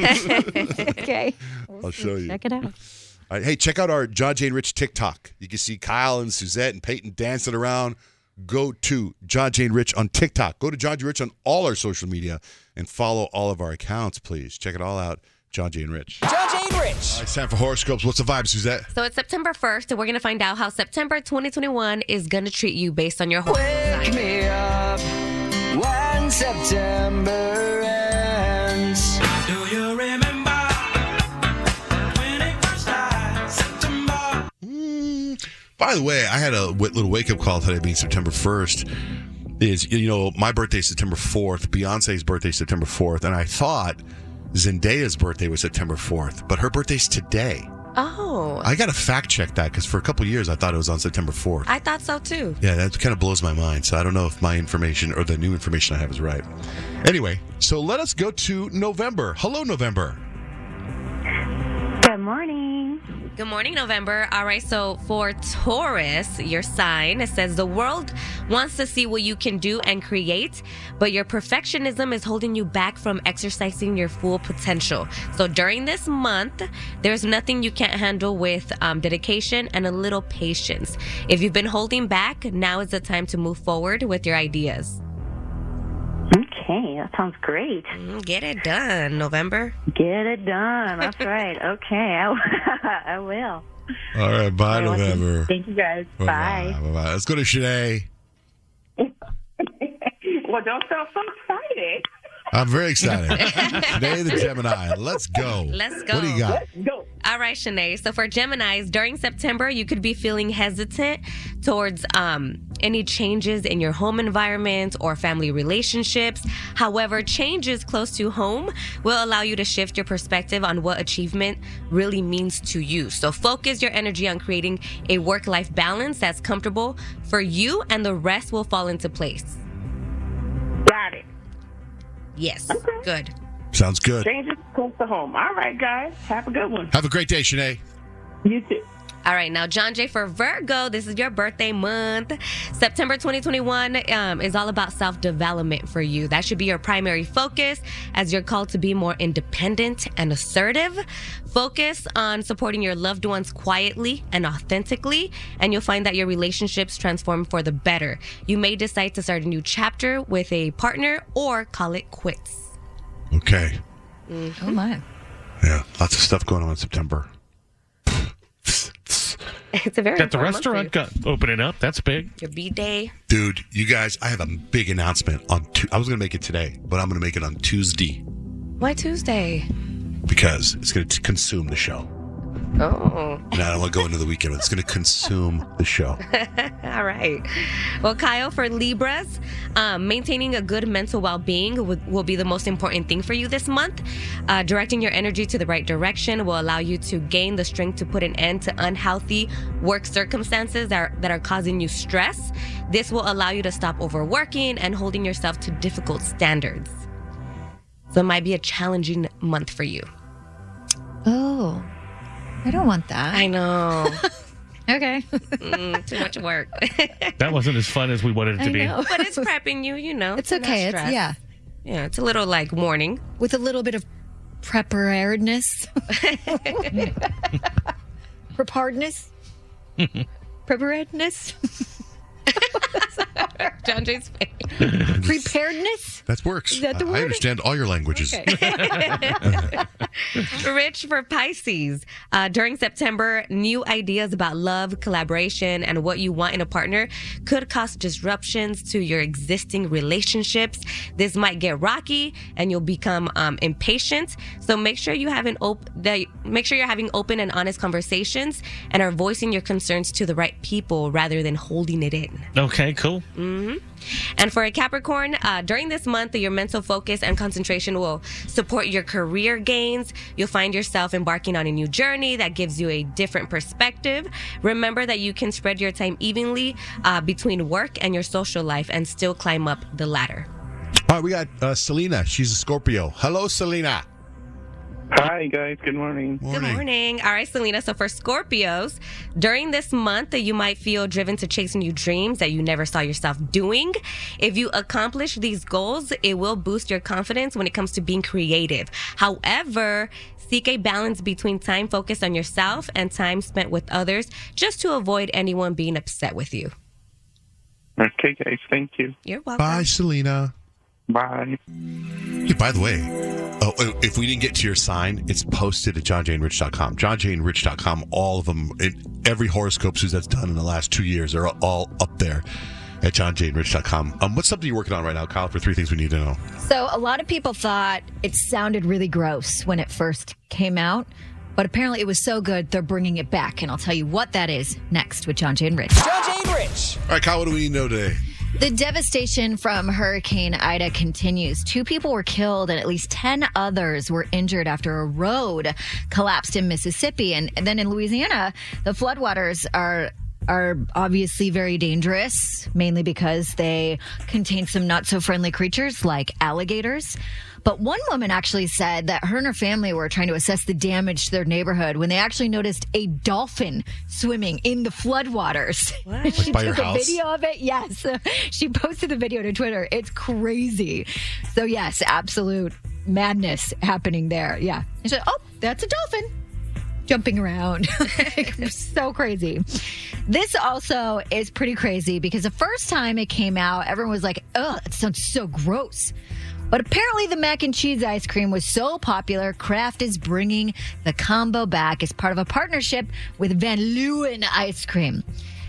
Okay. I'll show you. Check it out. All right, hey, check out our John Jane Rich TikTok. You can see Kyle and Suzette and Peyton dancing around. Go to John Jane Rich on TikTok. Go to John Jane Rich on all our social media and follow all of our accounts, please. Check it all out. John Jane Rich. John Jane Rich. All right, it's time for horoscopes. What's the vibe, Suzette? So it's September first, and we're going to find out how September twenty twenty-one is going to treat you based on your horoscope. Wake me up when September ends. Do you remember when it first started? September. By the way, I had a w- little wake-up call today being September first. Is, you know, my birthday is September fourth. Beyonce's birthday is September fourth. And I thought Zendaya's birthday was September fourth. But her birthday's today. Oh. I got to fact check that because for a couple years I thought it was on September fourth. I thought so too. Yeah, that kind of blows my mind. So I don't know if my information or the new information I have is right. Anyway, so let us go to November. Hello, November. Good morning. Good morning, November. All right, so for Taurus, your sign, it says the world wants to see what you can do and create, but your perfectionism is holding you back from exercising your full potential. So during this month, there's nothing you can't handle with um, dedication and a little patience. If you've been holding back, now is the time to move forward with your ideas. Okay, that sounds great. Get it done, November. Get it done. That's right. Okay, I, I will. All right, bye, All right, November. Thank you, guys. Bye. Bye. Bye. Let's go to Shanae. Well, don't sound so excited. I'm very excited. Shanae the Gemini. Let's go. Let's go. What do you got? All right, Shanae. So for Geminis, during September, you could be feeling hesitant towards um, any changes in your home environment or family relationships. However, changes close to home will allow you to shift your perspective on what achievement really means to you. So focus your energy on creating a work-life balance that's comfortable for you, and the rest will fall into place. Got it. Yes. Good. Sounds good. Strangers close to home. All right, guys. Have a good one. Have a great day, Shanae. You too. All right, now, John Jay, for Virgo, this is your birthday month. September twenty twenty-one um, is all about self-development for you. That should be your primary focus as you're called to be more independent and assertive. Focus on supporting your loved ones quietly and authentically, and you'll find that your relationships transform for the better. You may decide to start a new chapter with a partner or call it quits. Okay. Mm-hmm. Oh, my. Yeah, lots of stuff going on in September. It's a very Got the important restaurant month for got opening up. That's big. you. Your B-Day. Dude, you guys, I have a big announcement on. Tu- I was going to make it today, but I'm going to make it on Tuesday Why Tuesday? because it's going to consume the show. Oh. And I don't want to go into the weekend, but it's going to consume the show. All right. Well, Kyle, for Libras, um, maintaining a good mental well-being will, will be the most important thing for you this month. Uh, directing your energy to the right direction will allow you to gain the strength to put an end to unhealthy work circumstances that are, that are causing you stress. This will allow you to stop overworking and holding yourself to difficult standards. So it might be a challenging month for you. Oh, I don't want that. I know. Okay. mm, too much work. That wasn't as fun as we wanted it to I be. know. But it's prepping you, you know. It's you're not okay. It's, stressed. yeah. Yeah, it's a little like warning. With a little bit of preparedness. Preparedness. Preparedness. John Jay's face. Preparedness. That works. Is that the I word? understand all your languages. Rich for Pisces. Uh, during September, new ideas about love, collaboration, and what you want in a partner could cause disruptions to your existing relationships. This might get rocky, and you'll become um, impatient. So make sure you have an op- that make sure you're having open and honest conversations and are voicing your concerns to the right people rather than holding it in. Okay, cool. Mm-hmm. And for a Capricorn, uh, during this month, your mental focus and concentration will support your career gains. You'll find yourself embarking on a new journey that gives you a different perspective. Remember that you can spread your time evenly uh, between work and your social life and still climb up the ladder. All right, we got uh, Selena. She's a Scorpio. Hello, Selena. Hi, guys. Good morning. Good morning. All right, Selena. So for Scorpios, during this month, you might feel driven to chase new dreams that you never saw yourself doing. If you accomplish these goals, it will boost your confidence when it comes to being creative. However, seek a balance between time focused on yourself and time spent with others, just to avoid anyone being upset with you. Okay, guys. Thank you. You're welcome. Bye, Selena. Bye. Hey, by the way, oh, if we didn't get to your sign, it's posted at john jane rich dot com. john jane rich dot com, all of them, it, every horoscope that's done in the last two years are all up there at john jane rich dot com. Um, what's something you're working on right now, Kyle, for three things we need to know? So a lot of people thought it sounded really gross when it first came out, but apparently it was so good, they're bringing it back. And I'll tell you what that is next with John Jay and Rich. John Jay and Rich. All right, Kyle, what do we need to know today? The devastation from Hurricane Ida continues. Two people were killed and at least ten others were injured after a road collapsed in Mississippi. And, and then in Louisiana, the floodwaters are are obviously very dangerous, mainly because they contain some not so friendly creatures like alligators. But one woman actually said that her and her family were trying to assess the damage to their neighborhood when they actually noticed a dolphin swimming in the floodwaters. What? She Like by took your a house? video of it. Yes. She posted the video to Twitter. It's crazy. So, yes, absolute madness happening there. Yeah. And she said, oh, that's a dolphin jumping around. Like, so crazy. This also is pretty crazy because the first time it came out, everyone was like, oh, it sounds so gross. But apparently the mac and cheese ice cream was so popular, Kraft is bringing the combo back as part of a partnership with Van Leeuwen Ice Cream.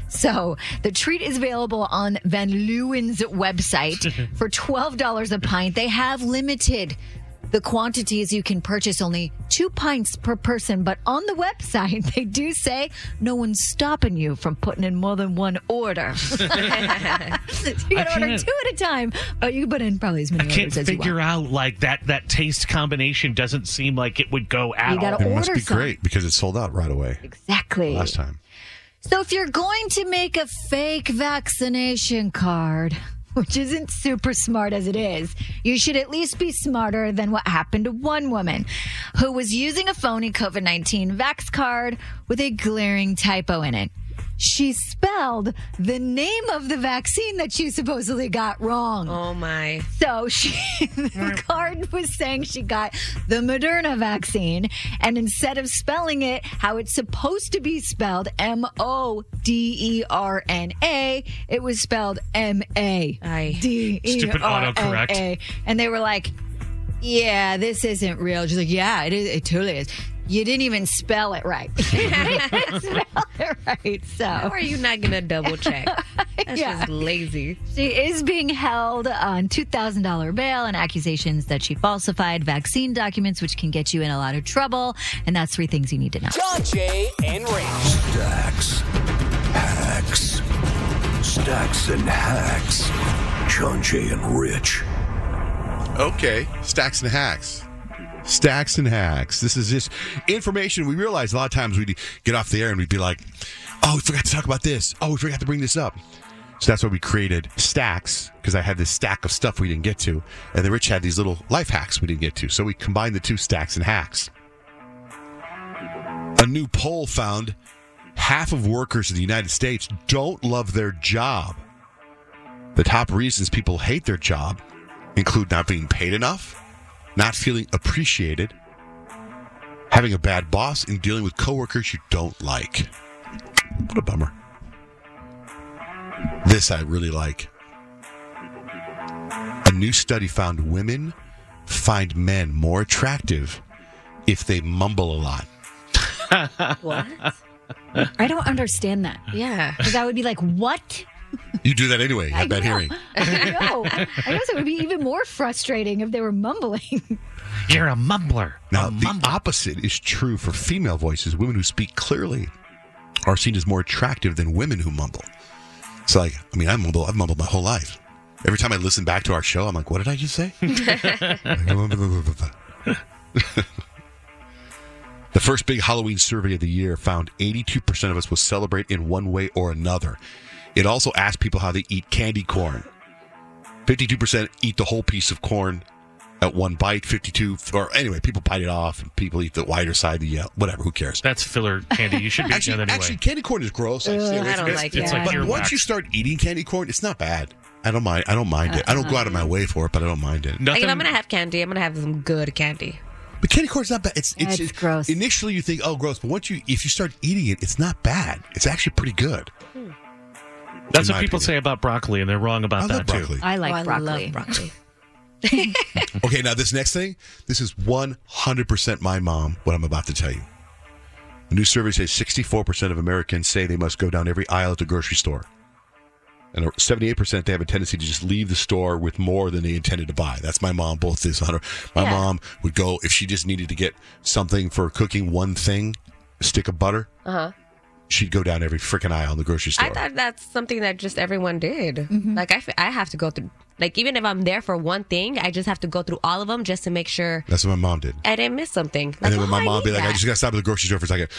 So the treat is available on Van Leeuwen's website for twelve dollars a pint. They have limited the quantities you can purchase, only two pints per person. But on the website, they do say no one's stopping you from putting in more than one order. So you I can order can't- two at a time, but you can put in probably as many I can't orders as you want. figure out like that that taste combination doesn't seem like it would go at You gotta all. It must order be some. great because it sold out right away Exactly. last time. So if you're going to make a fake vaccination card, which isn't super smart as it is, you should at least be smarter than what happened to one woman who was using a phony COVID nineteen Vax card with a glaring typo in it. She spelled the name of the vaccine that she supposedly got wrong. Oh, my. So she, the card was saying she got the Moderna vaccine, and instead of spelling it how it's supposed to be spelled, M O D E R N A, it was spelled M A D E Stupid R N A. autocorrect. And they were like, yeah, this isn't real. She's like, yeah, it is. It totally is. You didn't even spell it right. You didn't spell it right. So How are you not going to double check? That's Yeah. just lazy. She is being held on two thousand dollars bail and accusations that she falsified vaccine documents, which can get you in a lot of trouble. And that's three things you need to know. John, Jay, and Rich. Stacks. Hacks. Stacks and hacks. John, Jay, and Rich. Okay, stacks and hacks. Stacks and hacks. This is just information. We realize a lot of times we'd get off the air and we'd be like, oh, we forgot to talk about this. Oh, we forgot to bring this up. So that's why we created stacks, because I had this stack of stuff we didn't get to, and then Rich had these little life hacks we didn't get to. So we combined the two, stacks and hacks. A new poll found half of workers in the United States don't love their job. The top reasons people hate their job include not being paid enough, not feeling appreciated, having a bad boss, and dealing with coworkers you don't like. What a bummer. This I really like. A new study found women find men more attractive if they mumble a lot. What? I don't understand that. Yeah. Because I would be like, what? You do that anyway. You have bad hearing. I know. I guess it would be even more frustrating if they were mumbling. You're a mumbler. Now, the opposite is true for female voices. Women who speak clearly are seen as more attractive than women who mumble. It's like, I mean, I mumble. I've mumbled my whole life. Every time I listen back to our show, I'm like, what did I just say? The first big Halloween survey of the year found eighty-two percent of us will celebrate in one way or another. It also asked people how they eat candy corn. fifty-two percent eat the whole piece of corn at one bite. fifty-two, or anyway, people bite it off, and people eat the wider side, the uh, whatever, who cares? That's filler candy. You should be actually, eating that anyway. Actually, candy corn is gross. I, Ugh, I don't like it's that. like but earwax. once you start eating candy corn, it's not bad. I don't mind. I don't mind it. I don't go out of my way for it, but I don't mind it. Like, if I'm going to have candy, I'm going to have some good candy. But candy corn's not bad. It's Yeah, it's, it's gross. Initially, you think, oh, gross. But once you, if you start eating it, it's not bad. It's actually pretty good. That's in what my people opinion. say about broccoli, and they're wrong about I that love too. broccoli. I like Oh, I broccoli. love broccoli. Okay, now this next thing, this is one hundred percent my mom, what I'm about to tell you. A new survey says sixty-four percent of Americans say they must go down every aisle at the grocery store. And seventy-eight percent they have a tendency to just leave the store with more than they intended to buy. That's my mom, both this on her. My Yeah. mom would go, if she just needed to get something for cooking, one thing, a stick of butter, Uh-huh. she'd go down every freaking aisle in the grocery store. I thought that's something that just everyone did. Mm-hmm. Like, I, f- I have to go through, like, even if I'm there for one thing, I just have to go through all of them just to make sure That's what my mom did. I didn't miss something. Like, And then when oh, my I mom be need like, I that. just got to stop at the grocery store for a second.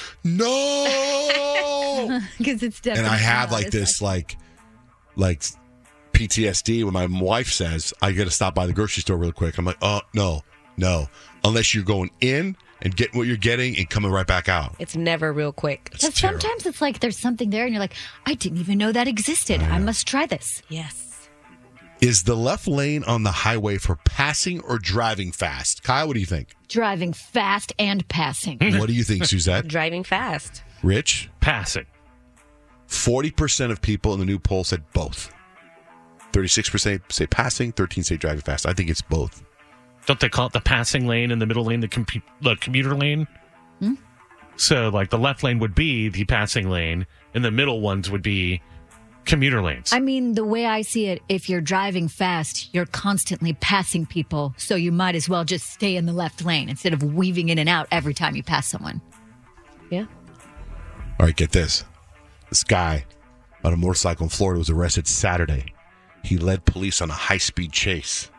No! Because it's definitely. And I have not. like It's this, like, like P T S D when my wife says, I got to stop by the grocery store real quick. I'm like, oh, no, no. Unless you're going in and getting what you're getting and coming right back out. It's never real quick. But sometimes it's like there's something there, and you're like, I didn't even know that existed. I must try this. Yes. Is the left lane on the highway for passing or driving fast? Kyle, what do you think? Driving fast and passing. What do you think, Suzette? Driving fast. Rich? Passing. forty percent of people in the new poll said both. thirty-six percent say passing, thirteen say driving fast. I think it's both. Don't they call it the passing lane and the middle lane the, com- the commuter lane? Hmm? So, like, the left lane would be the passing lane, and the middle ones would be commuter lanes. I mean, the way I see it, if you're driving fast, you're constantly passing people, so you might as well just stay in the left lane instead of weaving in and out every time you pass someone. Yeah. All right, get this. This guy on a motorcycle in Florida was arrested Saturday. He led police on a high-speed chase.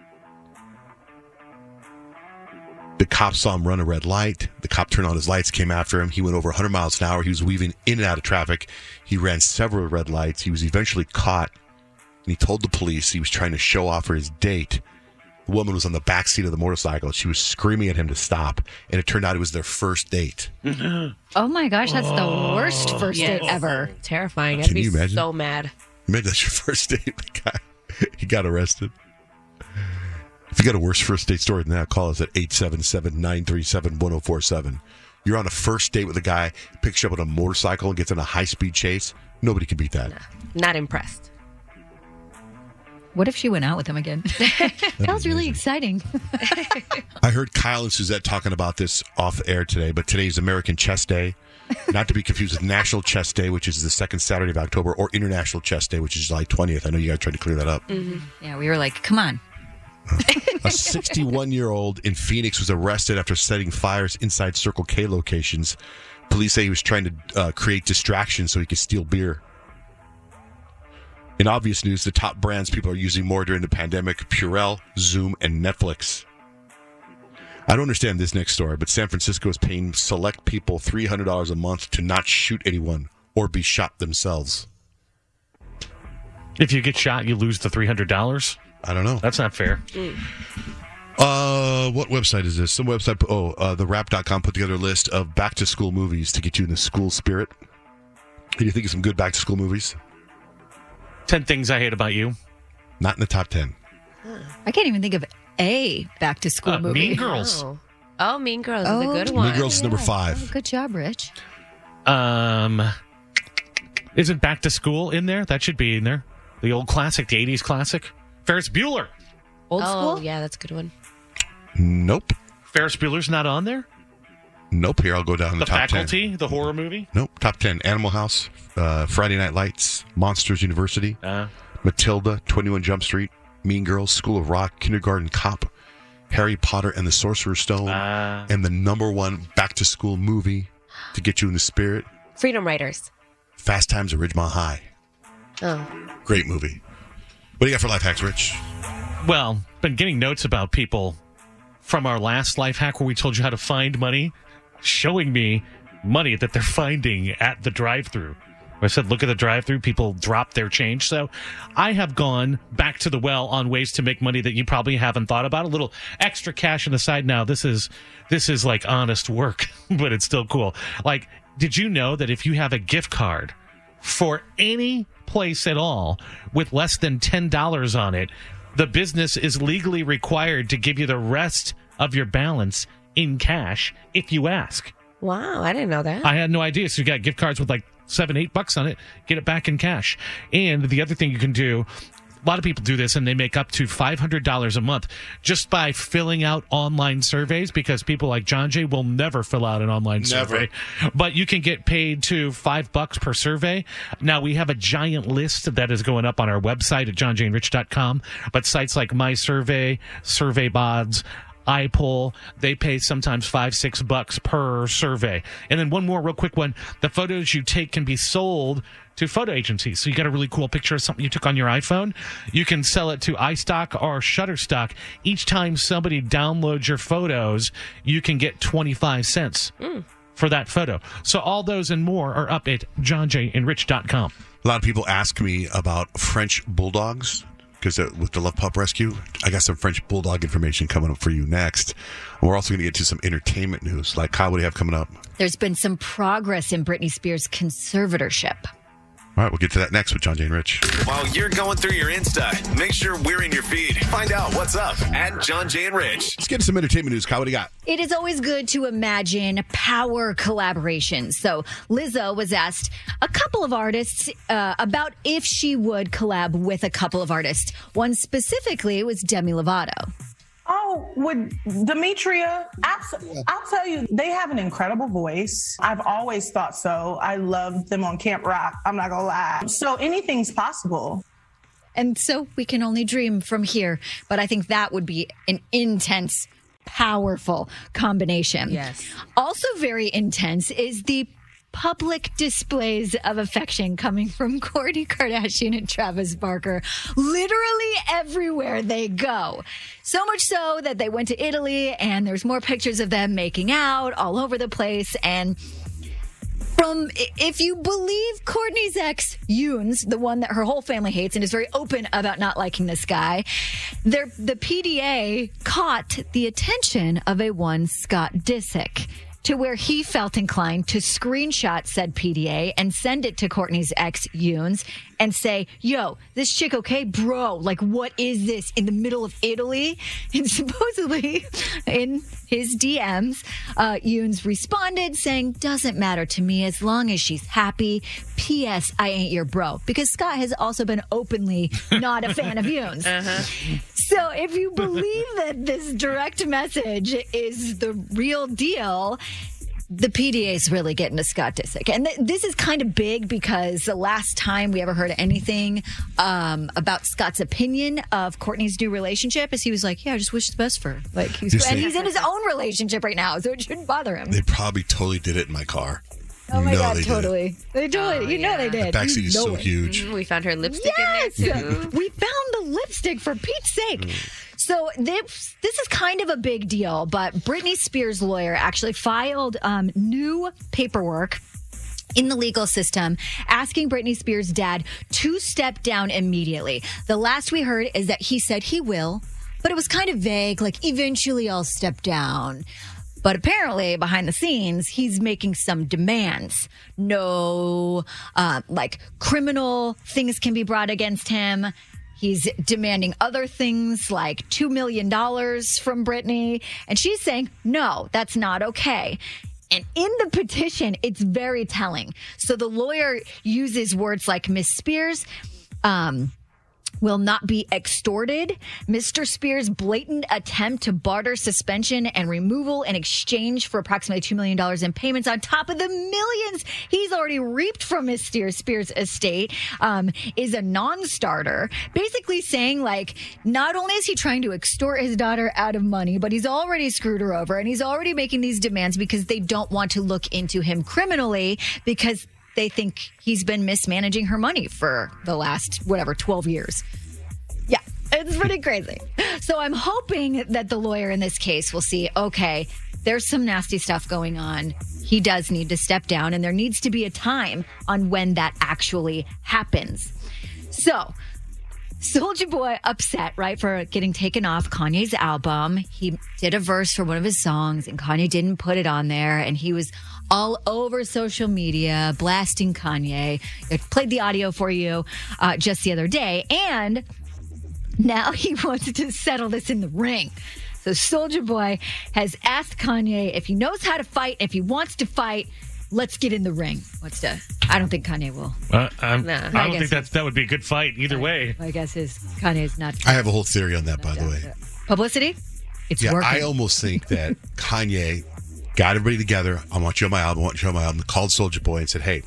The cops saw him run a red light. The cop turned on his lights, came after him. He went over one hundred miles an hour. He was weaving in and out of traffic. He ran several red lights. He was eventually caught and he told the police he was trying to show off for his date. The woman was on the back seat of the motorcycle. She was screaming at him to stop, and it turned out it was their first date. Oh my gosh, that's the worst first Yes. date ever. Terrifying. I'd Can be you imagine? so mad. Maybe that's your first date. The guy, he got arrested. If you got a worse first date story than that, call us at eight seven seven, nine three seven, one oh four seven. You're on a first date with a guy, picks you up on a motorcycle and gets in a high-speed chase. Nobody can beat that. Not impressed. What if she went out with him again? That was really exciting. I heard Kyle and Suzette talking about this off air today, but today's American Chess Day. Not to be confused with National Chess Day, which is the second Saturday of October, or International Chess Day, which is July twentieth. I know you guys tried to clear that up. Mm-hmm. Yeah, we were like, come on. A sixty-one-year-old in Phoenix was arrested after setting fires inside Circle K locations. Police say he was trying to uh, create distractions so he could steal beer. In obvious news, the top brands people are using more during the pandemic: Purell, Zoom, and Netflix. I don't understand this next story, but San Francisco is paying select people three hundred dollars a month to not shoot anyone or be shot themselves. If you get shot, you lose the three hundred dollars? I don't know. That's not fair. Mm. Uh, what website is this? Some website, oh, uh, the rap dot com put together a list of back-to-school movies to get you in the school spirit. Can you think of some good back-to-school movies? Ten Things I Hate About You. Not in the top ten. I can't even think of a back to school Uh, movie. Mean Girls. Oh, oh Mean Girls Oh, is a good one. Mean Girls is number five. Oh, good job, Rich. Um, isn't Back to School in there? That should be in there. The old classic, the eighties classic. Ferris Bueller. Old oh, school? yeah, that's a good one. Nope. Ferris Bueller's not on there? Nope. Here, I'll go down The the top Faculty, ten. the horror movie? Nope. Top ten. Animal House, uh, Friday Night Lights, Monsters University, Uh, Matilda, twenty-one Jump Street, Mean Girls, School of Rock, Kindergarten Cop, Harry Potter and the Sorcerer's Stone, uh, and the number one back-to-school movie to get you in the spirit, Freedom Writers. Fast Times at Ridgemont High. Oh. Great movie. What do you got for life hacks, Rich? well, been getting notes about people from our last life hack where we told you how to find money, showing me money that they're finding at the drive-thru. I said, look at the drive-thru. People drop their change. So I have gone back to the well on ways to make money that you probably haven't thought about. A little extra cash on the side. Now, this is this is like honest work, but it's still cool. Like, did you know that if you have a gift card for any place at all with less than ten dollars on it, the business is legally required to give you the rest of your balance in cash if you ask? Wow, I didn't know that. I had no idea. So you got gift cards with like seven, eight bucks on it. Get it back in cash. And the other thing you can do, a lot of people do this and they make up to five hundred dollars a month just by filling out online surveys, because people like John Jay will never fill out an online Never. survey. But you can get paid to five bucks per survey. Now, we have a giant list that is going up on our website at john jay and rich dot com. But sites like MySurvey, SurveyBods, iPoll, they pay sometimes five, six bucks per survey. And then one more real quick one. The photos you take can be sold to photo agencies. So you got a really cool picture of something you took on your iPhone. You can sell it to iStock or Shutterstock. Each time somebody downloads your photos, you can get twenty-five cents Mm. for that photo. So all those and more are up at john jay and rich dot com. A lot of people ask me about French bulldogs because with the Love Pup Rescue, I got some French bulldog information coming up for you next. And we're also going to get to some entertainment news. Like, Kyle, what do you have coming up? There's been some progress in Britney Spears' conservatorship. All right, we'll get to that next with John Jay and Rich. While you're going through your Insta, make sure we're in your feed. Find out what's up at John Jay and Rich. Let's get to some entertainment news. Kyle, what do you got? It is always good to imagine power collaborations. So Lizzo was asked a couple of artists uh, about if she would collab with a couple of artists. One specifically was Demi Lovato. Oh, with Demetria, absolutely. I'll tell you, they have an incredible voice. I've always thought so. I loved them on Camp Rock. I'm not gonna lie. So anything's possible. And so we can only dream from here. But I think that would be an intense, powerful combination. Yes. Also very intense is the public displays of affection coming from Kourtney Kardashian and Travis Barker, literally everywhere they go. So much so that they went to Italy and there's more pictures of them making out all over the place. And From, if you believe Courtney's ex, Younes, the one that her whole family hates and is very open about not liking this guy, there, the P D A caught the attention of a one Scott Disick, to where he felt inclined to screenshot said P D A and send it to Courtney's ex, Younes, and say, yo, this chick okay? Bro, like, what is this in the middle of Italy? And supposedly, in his D Ms, uh, Younes responded saying, doesn't matter to me as long as she's happy. P S. I ain't your bro. Because Scott has also been openly not a fan of Younes. Uh-huh. So if you believe that this direct message is the real deal, the P D A is really getting to Scott Disick. And th- this is kind of big because the last time we ever heard anything um, about Scott's opinion of Courtney's new relationship is he was like, yeah, I just wish the best for her. Like, he's, Just and think- he's in his own relationship right now, so it shouldn't bother him. They probably totally did it in my car. Oh my No, God, they did. totally. They totally, you know they did. The backseat You is know so it. huge. Mhm, We found her lipstick Yes! in there too. We found the lipstick, for Pete's sake. Mm. So this, this is kind of a big deal, but Britney Spears' lawyer actually filed um, new paperwork in the legal system asking Britney Spears' dad to step down immediately. The last we heard is that he said he will, but it was kind of vague, like, eventually I'll step down. But apparently, behind the scenes, he's making some demands. No, uh, like, criminal things can be brought against him. He's demanding other things like two million dollars from Britney. And she's saying, no, that's not okay. And in the petition, it's very telling. So the lawyer uses words like Miss Spears, um, will not be extorted. Mister Spears' blatant attempt to barter suspension and removal in exchange for approximately two million dollars in payments on top of the millions he's already reaped from Miss Spears' estate um, is a non-starter. Basically saying, like, not only is he trying to extort his daughter out of money, but he's already screwed her over and he's already making these demands because they don't want to look into him criminally because they think he's been mismanaging her money for the last, whatever, twelve years. Yeah, it's pretty crazy. So I'm hoping that the lawyer in this case will see, okay, there's some nasty stuff going on. He does need to step down, and there needs to be a time on when that actually happens. So, Soulja Boy upset, right, for getting taken off Kanye's album. He did a verse for one of his songs, and Kanye didn't put it on there, and he was all over social media blasting Kanye. I played the audio for you uh, just the other day, and now he wants to settle this in the ring. So Soulja Boy has asked Kanye if he knows how to fight, if he wants to fight, let's get in the ring. What's the? I don't think Kanye will. Uh, I'm, Nah. I I don't guess think that's, that would be a good fight either way. My guess is Kanye's not. I have a whole theory on that, by the way. Publicity? It's yeah, working. I almost think that Kanye got everybody together. I want you on my album. I want you on my album. Called Soulja Boy and said, hey,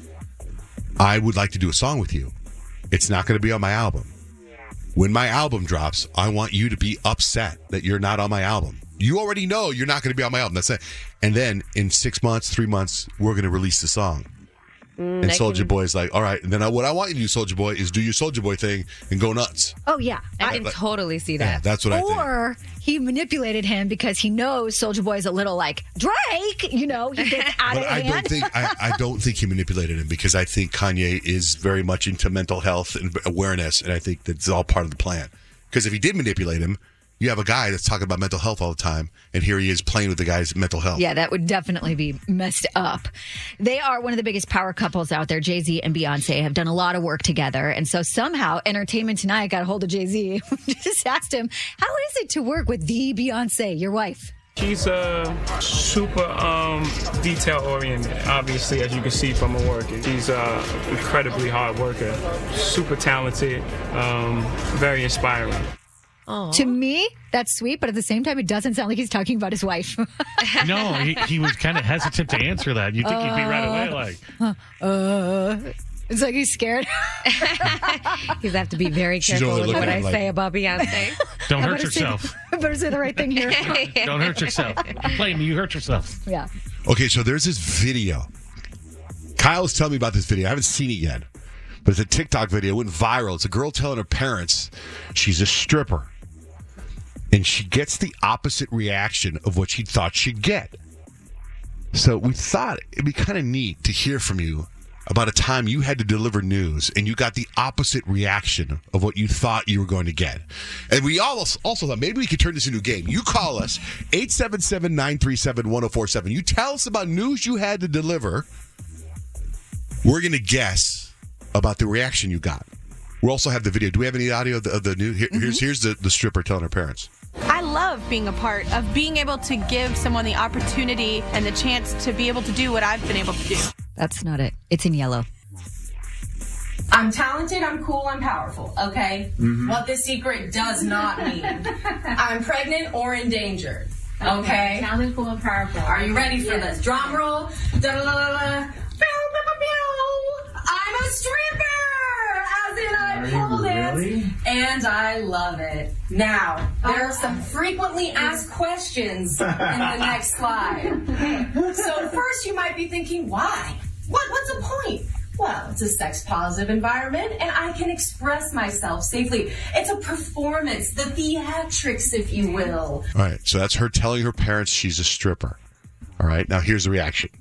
I would like to do a song with you. It's not going to be on my album. When my album drops, I want you to be upset that you're not on my album. You already know you're not going to be on my album. That's it. And then in six months, three months, we're going to release the song. Mm, and I Soulja can- Boy's like, all right. And then I, what I want you to do, Soulja Boy, is do your Soulja Boy thing and go nuts. Oh, yeah. I can But- totally see Yeah, that. that's what I think. Or he manipulated him because he knows Soulja Boy is a little like Drake, you know, he gets out But of I hand. don't think I, I don't think he manipulated him because I think Kanye is very much into mental health and awareness, and I think that's all part of the plan. Because if he did manipulate him, you have a guy that's talking about mental health all the time, and here he is playing with the guy's mental health. Yeah, that would definitely be messed up. They are one of the biggest power couples out there. Jay-Z and Beyonce have done a lot of work together. And so somehow Entertainment Tonight got a hold of Jay-Z. Just asked him, how is it to work with the Beyonce, your wife? She's uh, super um, detail oriented, obviously, as you can see from her work. She's uh, incredibly hard worker, super talented, um, very inspiring. To me, that's sweet, but at the same time, it doesn't sound like he's talking about his wife. No, he, he was kind of hesitant to answer that. You think he'd be right away like, uh, it's like he's scared. He's have to be very She's careful only with what looking I like- say about Beyonce. don't I hurt better say- yourself. I better say the right thing here. Don't hurt yourself. You blame me, you hurt yourself. Yeah. Okay, so there's this video. Kyle's telling me about this video. I haven't seen it yet, but it's a TikTok video. It went viral. It's a girl telling her parents she's a stripper, and she gets the opposite reaction of what she thought she'd get. So we thought it'd be kind of neat to hear from you about a time you had to deliver news and you got the opposite reaction of what you thought you were going to get. And we also, also thought maybe we could turn this into a game. You call us, eight seven seven, nine three seven, one oh four seven. You tell us about news you had to deliver. We're going to guess about the reaction you got. We also have the video. Do we have any audio of the, of the news? Here, Mm-hmm. Here's, here's the, the stripper telling her parents. I love being a part of being able to give someone the opportunity and the chance to be able to do what I've been able to do. That's not it. It's in yellow. I'm talented, I'm cool, I'm powerful, okay? Mhm. What this secret does not mean. I'm pregnant or endangered, okay? Talented, cool, and powerful. Are you ready for this? Drum roll. Da-da-da-da-da. Pew, pew, pew, pew. I'm a stripper! As in I Are you pole dance. really? And I love it. Now, there are some frequently asked questions in the next slide. So first you might be thinking, why? What, what's the point? Well, it's a sex-positive environment, and I can express myself safely. It's a performance, the theatrics, if you will. All right, so that's her telling her parents she's a stripper. All right, now here's the reaction.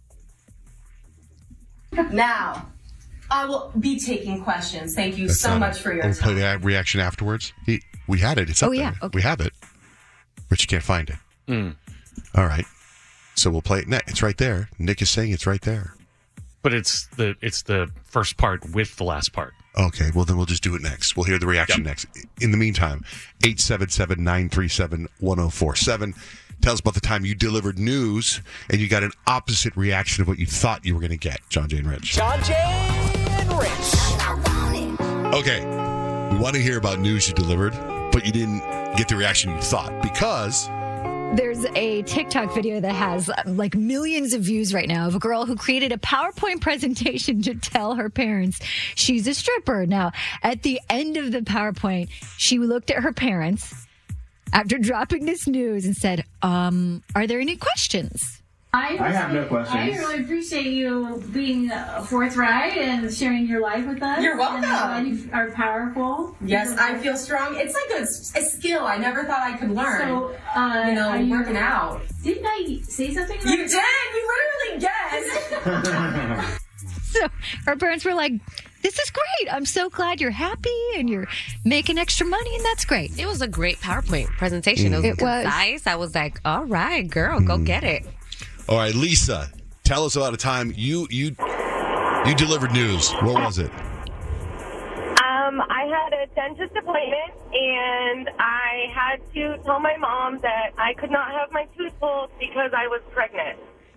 Now, I will be taking questions. Thank you That's so not much it. for your We'll play time. the reaction afterwards. He, we had it. It's up Oh, yeah, there. okay. We have it. But you can't find it. All right. So we'll play it next. It's right there. Nick is saying it's right there. But it's the it's the first part with the last part. Okay, well, then we'll just do it next. We'll hear the reaction next. In the meantime, eight seven seven, nine three seven, one oh four seven. Tell us about the time you delivered news and you got an opposite reaction of what you thought you were going to get. John Jay and Rich. John Jay and Rich. Okay, we want to hear about news you delivered, but you didn't get the reaction you thought because... There's a TikTok video that has um, like millions of views right now of a girl who created a PowerPoint presentation to tell her parents she's a stripper. Now, at the end of the PowerPoint, she looked at her parents after dropping this news and said, um, are there any questions? I have no questions. I really appreciate you being uh, forthright and sharing your life with us. You're welcome. And I'm glad you are powerful. Yes, I feel strong. It's like a, a skill I never thought I could learn. So, uh, you know, are you- working out. Didn't I say something? You did. You literally guessed. So her parents were like, this is great. I'm so glad you're happy and you're making extra money, and that's great. It was a great PowerPoint presentation. It was It was. concise. I was like, all right, girl, go get it. All right, Lisa, tell us about a time you you you delivered news. What was it? Um, I had a dentist appointment, and I had to tell my mom that I could not have my tooth pulled because I was pregnant.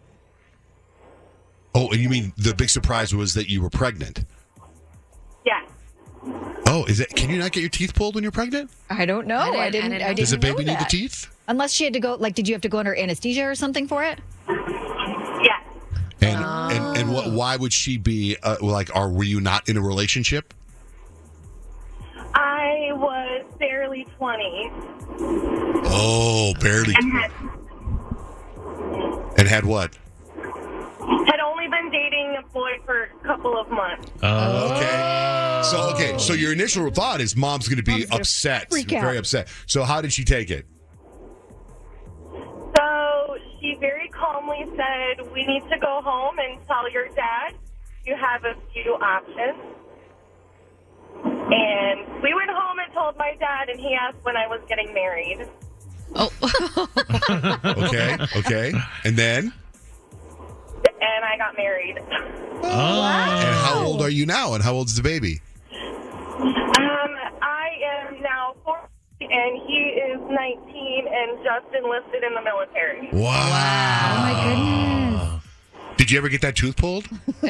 Oh, and you mean the big surprise was that you were pregnant? Yes. Oh, is it? Can you not get your teeth pulled when you're pregnant? I don't know. I didn't. I didn't, Does a know baby need the that. teeth? Unless she had to go, like, did you have to go under anesthesia or something for it? Yes. And and and what? Why would she be uh, like? Are were you not in a relationship? I was barely twenty. Oh, barely. And had, And had what? had only been dating a boy for a couple of months. Oh, okay. So okay. So your initial thought is mom's going to be upset, freak out. very upset. So how did she take it? So she very calmly said, we need to go home and tell your dad you have a few options. And we went home and told my dad, and he asked when I was getting married. Okay. Okay. And then? And I got married. And how old are you now? And how old's the baby? Um, I am now forty, and he is nineteen and just enlisted in the military. Wow. Oh, my goodness. Did you ever get that tooth pulled?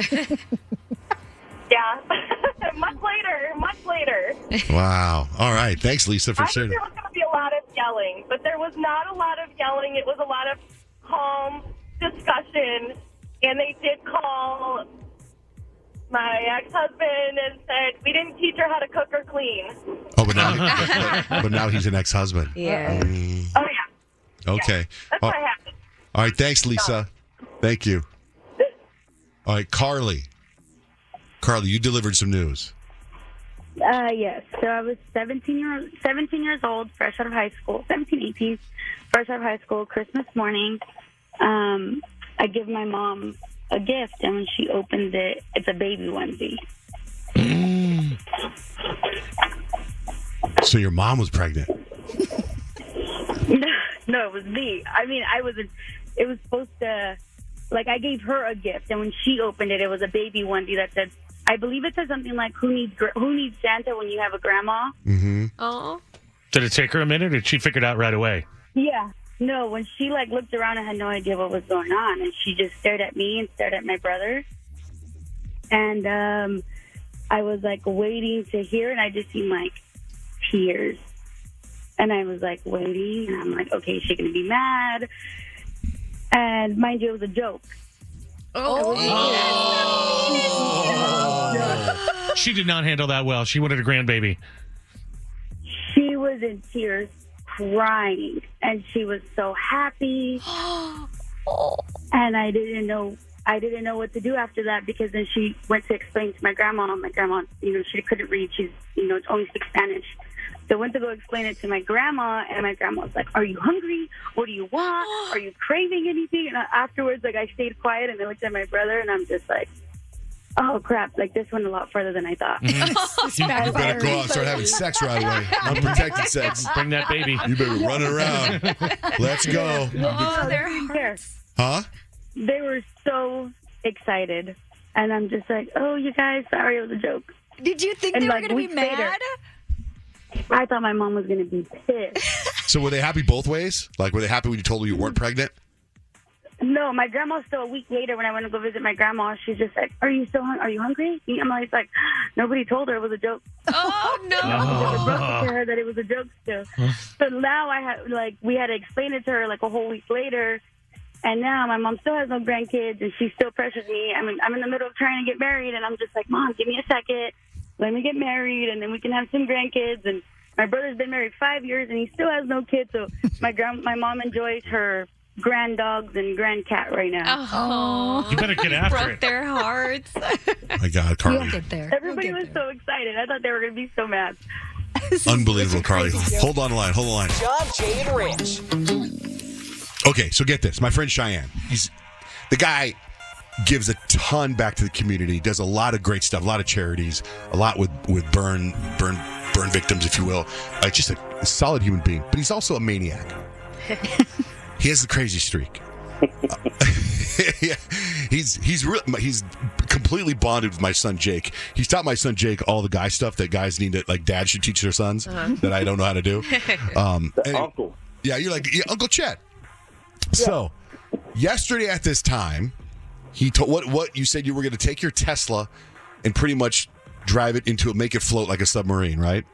Yeah. Much later. Much later. Wow. All right. Thanks, Lisa, for I think sharing. there was going to be a lot of yelling, but there was not a lot of yelling. It was a lot of calm discussion, and they did call my ex-husband and said, we didn't teach her how to cook or clean. Oh, but now, but, but now he's an ex-husband. Yeah. Mm, Oh, yeah. okay. That's Oh, what happened. all right. Thanks, Lisa. Thank you. All right, Carly. Carly, you delivered some news. Uh, yes. So I was seventeen, year, seventeen years old, fresh out of high school, seventeen, eighteen, fresh out of high school, Christmas morning. Um, I give my mom a gift, and when she opens it, it's a baby onesie. Mm. So your mom was pregnant? No, no, it was me. I mean, I was. It was supposed to, like, I gave her a gift, and when she opened it, it was a baby onesie that said, I believe it said something like, "Who needs gr- Who needs Santa when you have a grandma?" Mm-hmm. Oh. Did it take her a minute, or did she figure it out right away? Yeah. No, when she, like, looked around, I had no idea what was going on, and she just stared at me and stared at my brother. And um, I was, like, waiting to hear, and I just seen, like, tears. And I was, like, waiting, and I'm like, okay, is she going to be mad? And mind you, it was a joke. Oh. Oh. She did not handle that well. She wanted a grandbaby. She was in tears, crying, and she was so happy. And I didn't know I didn't know what to do after that, because then she went to explain to my grandma. My grandma, you know, she couldn't read. She's, you know, only speaks Spanish. So I went to go explain it to my grandma, and my grandma was like, "Are you hungry? What do you want? Are you craving anything?" And afterwards, like, I stayed quiet, and I looked at my brother, and I'm just like, oh, crap. Like, this went a lot further than I thought. Mm-hmm. You, you better go out and start having sex right away. Unprotected sex. Bring that baby. You better run around. Let's go. Oh, they didn't care. Huh? They were so excited. And I'm just like, oh, you guys, sorry, it was a joke. Did you think and they were like, going to be weeks later, mad? I thought my mom was going to be pissed. So were they happy both ways? Like, were they happy when you told her you weren't pregnant? No, my grandma still a week later when I went to go visit my grandma, she's just like, are you still hung- are you hungry? I'm like, like, nobody told her it was a joke. Oh, no. I broke it to her that it was a joke still. So now I had, like, we had to explain it to her like a whole week later. And now my mom still has no grandkids, and she still pressures me. I mean, I'm in the middle of trying to get married, and I'm just like, Mom, give me a second. Let me get married, and then we can have some grandkids. And my brother's been married five years, and he still has no kids. So my grand, my mom enjoys her grand dogs and grand cat right now. Oh, you better get after broke it. Their hearts. My God, Carly. We'll get there. Everybody we'll was so excited. I thought they were going to be so mad. Unbelievable, Carly. Hold on the line. Hold on the line. John, Jay, and Rich. Okay, so get this. My friend Cheyenne, he's the guy gives a ton back to the community, does a lot of great stuff, a lot of charities, a lot with, with burn burn burn victims, if you will. Uh, just a, a solid human being, but he's also a maniac. He has the crazy streak. Uh, yeah, he's he's re- he's completely bonded with my son Jake. He's taught my son Jake all the guy stuff that guys need to, like, dads should teach their sons, uh-huh. that I don't know how to do. Um, the and, uncle. Yeah, you're like, yeah, Uncle Chet. Yeah. So, yesterday at this time, he told what what you said you were going to take your Tesla and pretty much drive it into it, make it float like a submarine, right?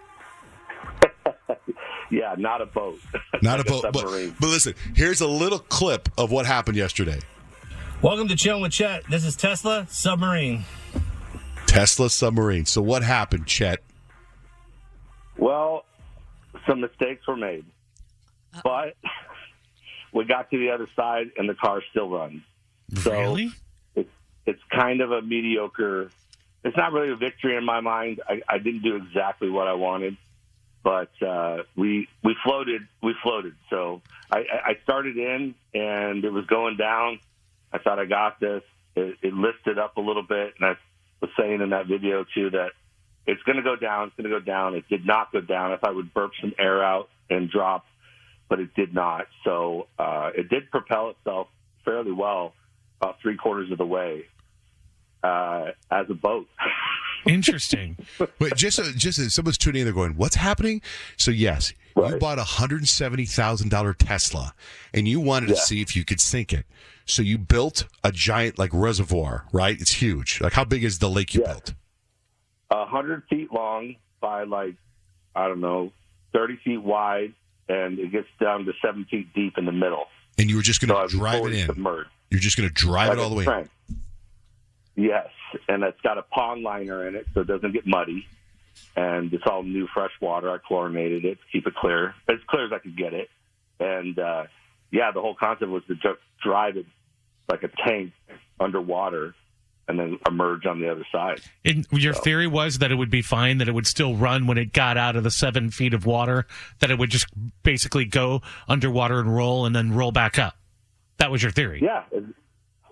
Yeah, not a boat. Not like a boat. A but, but listen, here's a little clip of what happened yesterday. Welcome to Chillin' with Chet. This is Tesla Submarine. Tesla Submarine. So what happened, Chet? Well, some mistakes were made. But we got to the other side, and the car still runs. So really? It's, it's kind of a mediocre. It's not really a victory in my mind. I, I didn't do exactly what I wanted. But uh, we we floated, we floated. So I, I started in, and it was going down. I thought I got this. It, it lifted up a little bit, and I was saying in that video, too, that it's going to go down, it's going to go down. It did not go down. I thought it would burp some air out and drop, but it did not. So uh, it did propel itself fairly well about three-quarters of the way uh, as a boat. Interesting. Wait, just uh, just as someone's tuning in, they're going, "What's happening?" So yes, right. You bought a hundred and seventy thousand dollar Tesla, and you wanted yeah. to see if you could sink it. So you built a giant like reservoir, right? It's huge. Like, how big is the lake you yeah. built? A hundred feet long by like I don't know, thirty feet wide, and it gets down to seven feet deep in the middle. And you were just going to so drive it in. Submerged. You're just going to drive like it all the way train. in. Yes, and it's got a pond liner in it so it doesn't get muddy. And it's all new fresh water. I chlorinated it to keep it clear, as clear as I could get it. And, uh, yeah, the whole concept was to just drive it like a tank underwater and then emerge on the other side. And your so. theory was that it would be fine, that it would still run when it got out of the seven feet of water, that it would just basically go underwater and roll and then roll back up. That was your theory. Yeah.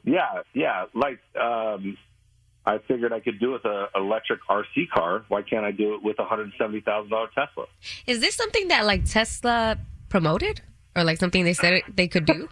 Yeah, yeah. Like, um, I figured I could do it with an electric R C car. Why can't I do it with a one hundred seventy thousand dollars Tesla? Is this something that like Tesla promoted, or like something they said they could do?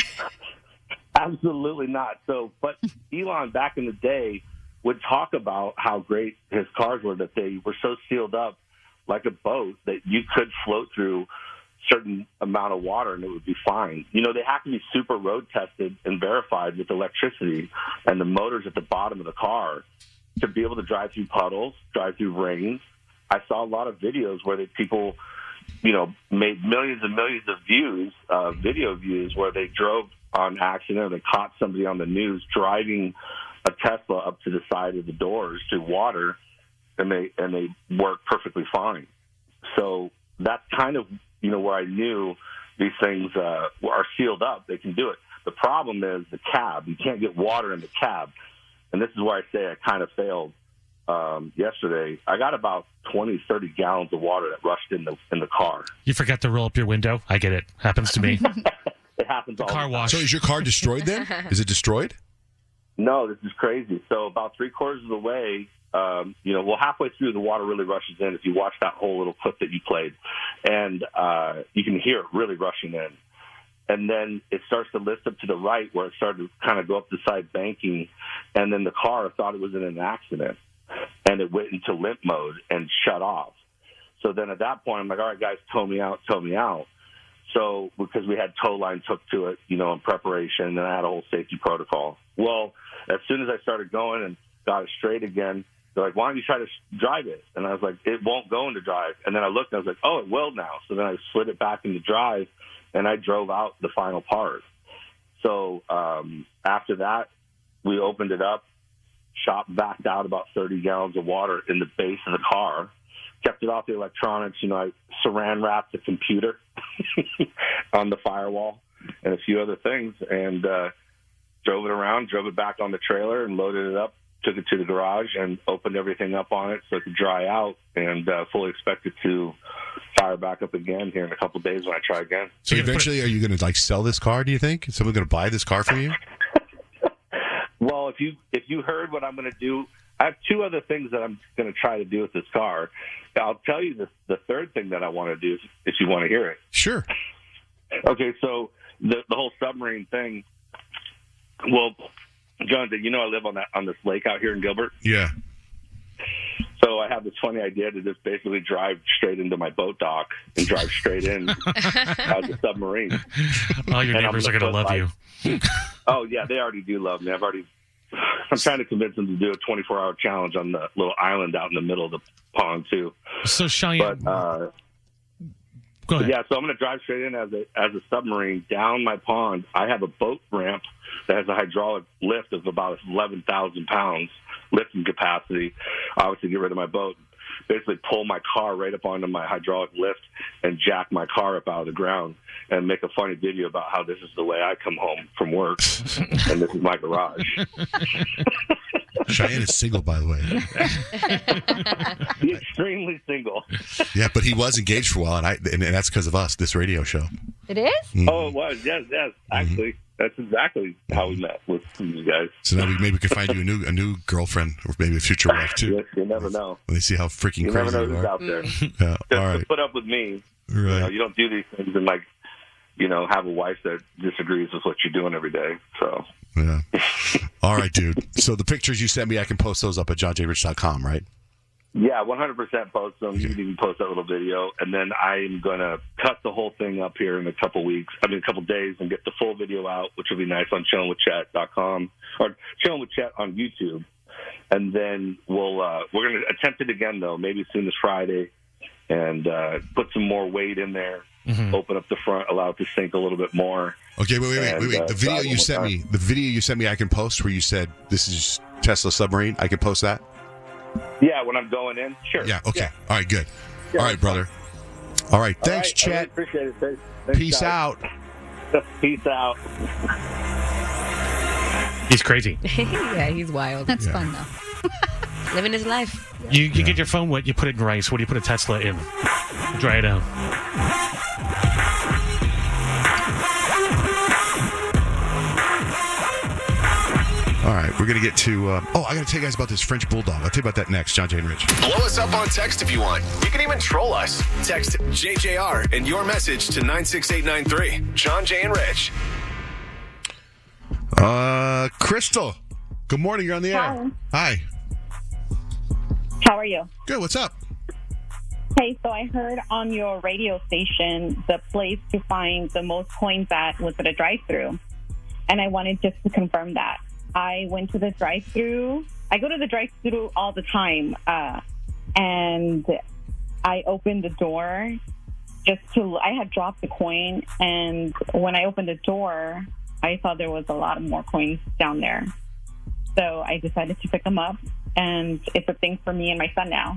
Absolutely not. So, but Elon back in the day would talk about how great his cars were, that they were so sealed up like a boat that you could float through certain amount of water and it would be fine. You know, they have to be super road tested and verified with electricity and the motors at the bottom of the car to be able to drive through puddles, drive through rains. I saw a lot of videos where they, people, you know, made millions and millions of views, uh, video views, where they drove on accident or they caught somebody on the news driving a Tesla up to the side of the doors to water, and they and they work perfectly fine. So that's kind of, you know, where I knew these things uh, are sealed up. They can do it. The problem is the cab. You can't get water in the cab. And this is where I say I kind of failed um, yesterday. I got about twenty, thirty gallons of water that rushed in the in the car. You forgot to roll up your window? I get it. Happens to me. It happens all car the time. wash. So is your car destroyed then? Is it destroyed? No, this is crazy. So about three quarters of the way, um, you know, well, halfway through, the water really rushes in. If you watch that whole little clip that you played, and uh, you can hear it really rushing in. And then it starts to lift up to the right where it started to kind of go up the side banking. And then the car thought it was in an accident, and it went into limp mode and shut off. So then at that point, I'm like, all right, guys, tow me out, tow me out. So because we had tow lines hooked to it, you know, in preparation, and I had a whole safety protocol. Well, as soon as I started going and got it straight again, they're like, why don't you try to drive it? And I was like, it won't go into drive. And then I looked and I was like, oh, it will now. So then I slid it back into drive, and I drove out the final part. So um, after that, we opened it up, shop backed out about thirty gallons of water in the base of the car, kept it off the electronics. You know, I saran wrapped the computer on the firewall and a few other things, and uh, drove it around, drove it back on the trailer and loaded it up, took it to the garage and opened everything up on it so it could dry out, and uh, fully expect it to fire back up again here in a couple of days when I try again. So eventually, are you going to like sell this car, do you think? Is someone going to buy this car from you? Well, if you if you heard what I'm going to do, I have two other things that I'm going to try to do with this car. I'll tell you the, the third thing that I want to do if you want to hear it. Sure. Okay, so the the whole submarine thing. Well, John, did you know I live on that on this lake out here in Gilbert? Yeah. So I have this funny idea to just basically drive straight into my boat dock and drive straight in as a submarine. All your And neighbors are I'm going to love like, you. Oh, yeah, they already do love me. I've already, I'm trying to convince them to do a twenty-four hour challenge on the little island out in the middle of the pond, too. So, Cheyenne. But, uh, Go ahead. Yeah, so I'm going to drive straight in as a as a submarine down my pond. I have a boat ramp that has a hydraulic lift of about eleven thousand pounds lifting capacity. Obviously, get rid of my boat, basically pull my car right up onto my hydraulic lift and jack my car up out of the ground and make a funny video about how this is the way I come home from work and this is my garage. Cheyenne is single, by the way. He's extremely single. Yeah, but he was engaged for a while, and, I, and that's because of us, this radio show. It is? Mm-hmm. Oh, it was. Yes, yes. Actually, that's exactly how we met with you guys. So now we maybe we could find you a new a new girlfriend, or maybe a future wife, too. Yes, you never know. When they see how freaking You crazy never know you who's are. out there. Yeah, Just all right. to put up with me. Right. You know, you don't do these things and, like, you know, have a wife that disagrees with what you're doing every day. So, Yeah. All right, dude. So the pictures you sent me, I can post those up at john j rich dot com, right? yeah, one hundred percent post them. You can even post that little video. And then I'm going to cut the whole thing up here in a couple weeks, I mean, a couple days, and get the full video out, which will be nice on chillin with chat dot com or Chillin with Chat on YouTube. And then we'll, uh, we're going to attempt it again, though, maybe as soon as Friday, and uh, put some more weight in there, Mhm. open up the front, allow it to sink a little bit more. Okay, wait, wait, wait, And, wait, wait. uh, The video drive you one sent more me, time. the video you sent me, I can post where you said this is Tesla submarine. I can post that. Yeah, when I'm going in, sure. Yeah. Okay. All right. Good. Yeah, All right, brother. All right. All Thanks, right, I Chet. really appreciate it. Thanks, thanks, Peace guys. out. Peace out. He's crazy. Yeah, he's wild. That's Yeah. fun, though. Living his life. You, you get your phone wet, you put it in rice. What do you put a Tesla in? Dry it out. All right, we're going to get to... Uh, oh, I got to tell you guys about this French Bulldog. I'll tell you about that next. John, Jay, and Rich. Blow us up on text if you want. You can even troll us. Text J J R and your message to nine six eight nine three. John, Jay, and Rich. Uh, Crystal, good morning. You're on the air. Hi. How are you? Good. What's up? Hey, so I heard on your radio station the place to find the most coins at was at a drive-thru, and I wanted just to confirm that. I went to the drive-thru. I go to the drive-thru all the time, uh, and I opened the door just to. I had dropped the coin, and when I opened the door, I saw there was a lot of more coins down there. So I decided to pick them up, and it's a thing for me and my son now.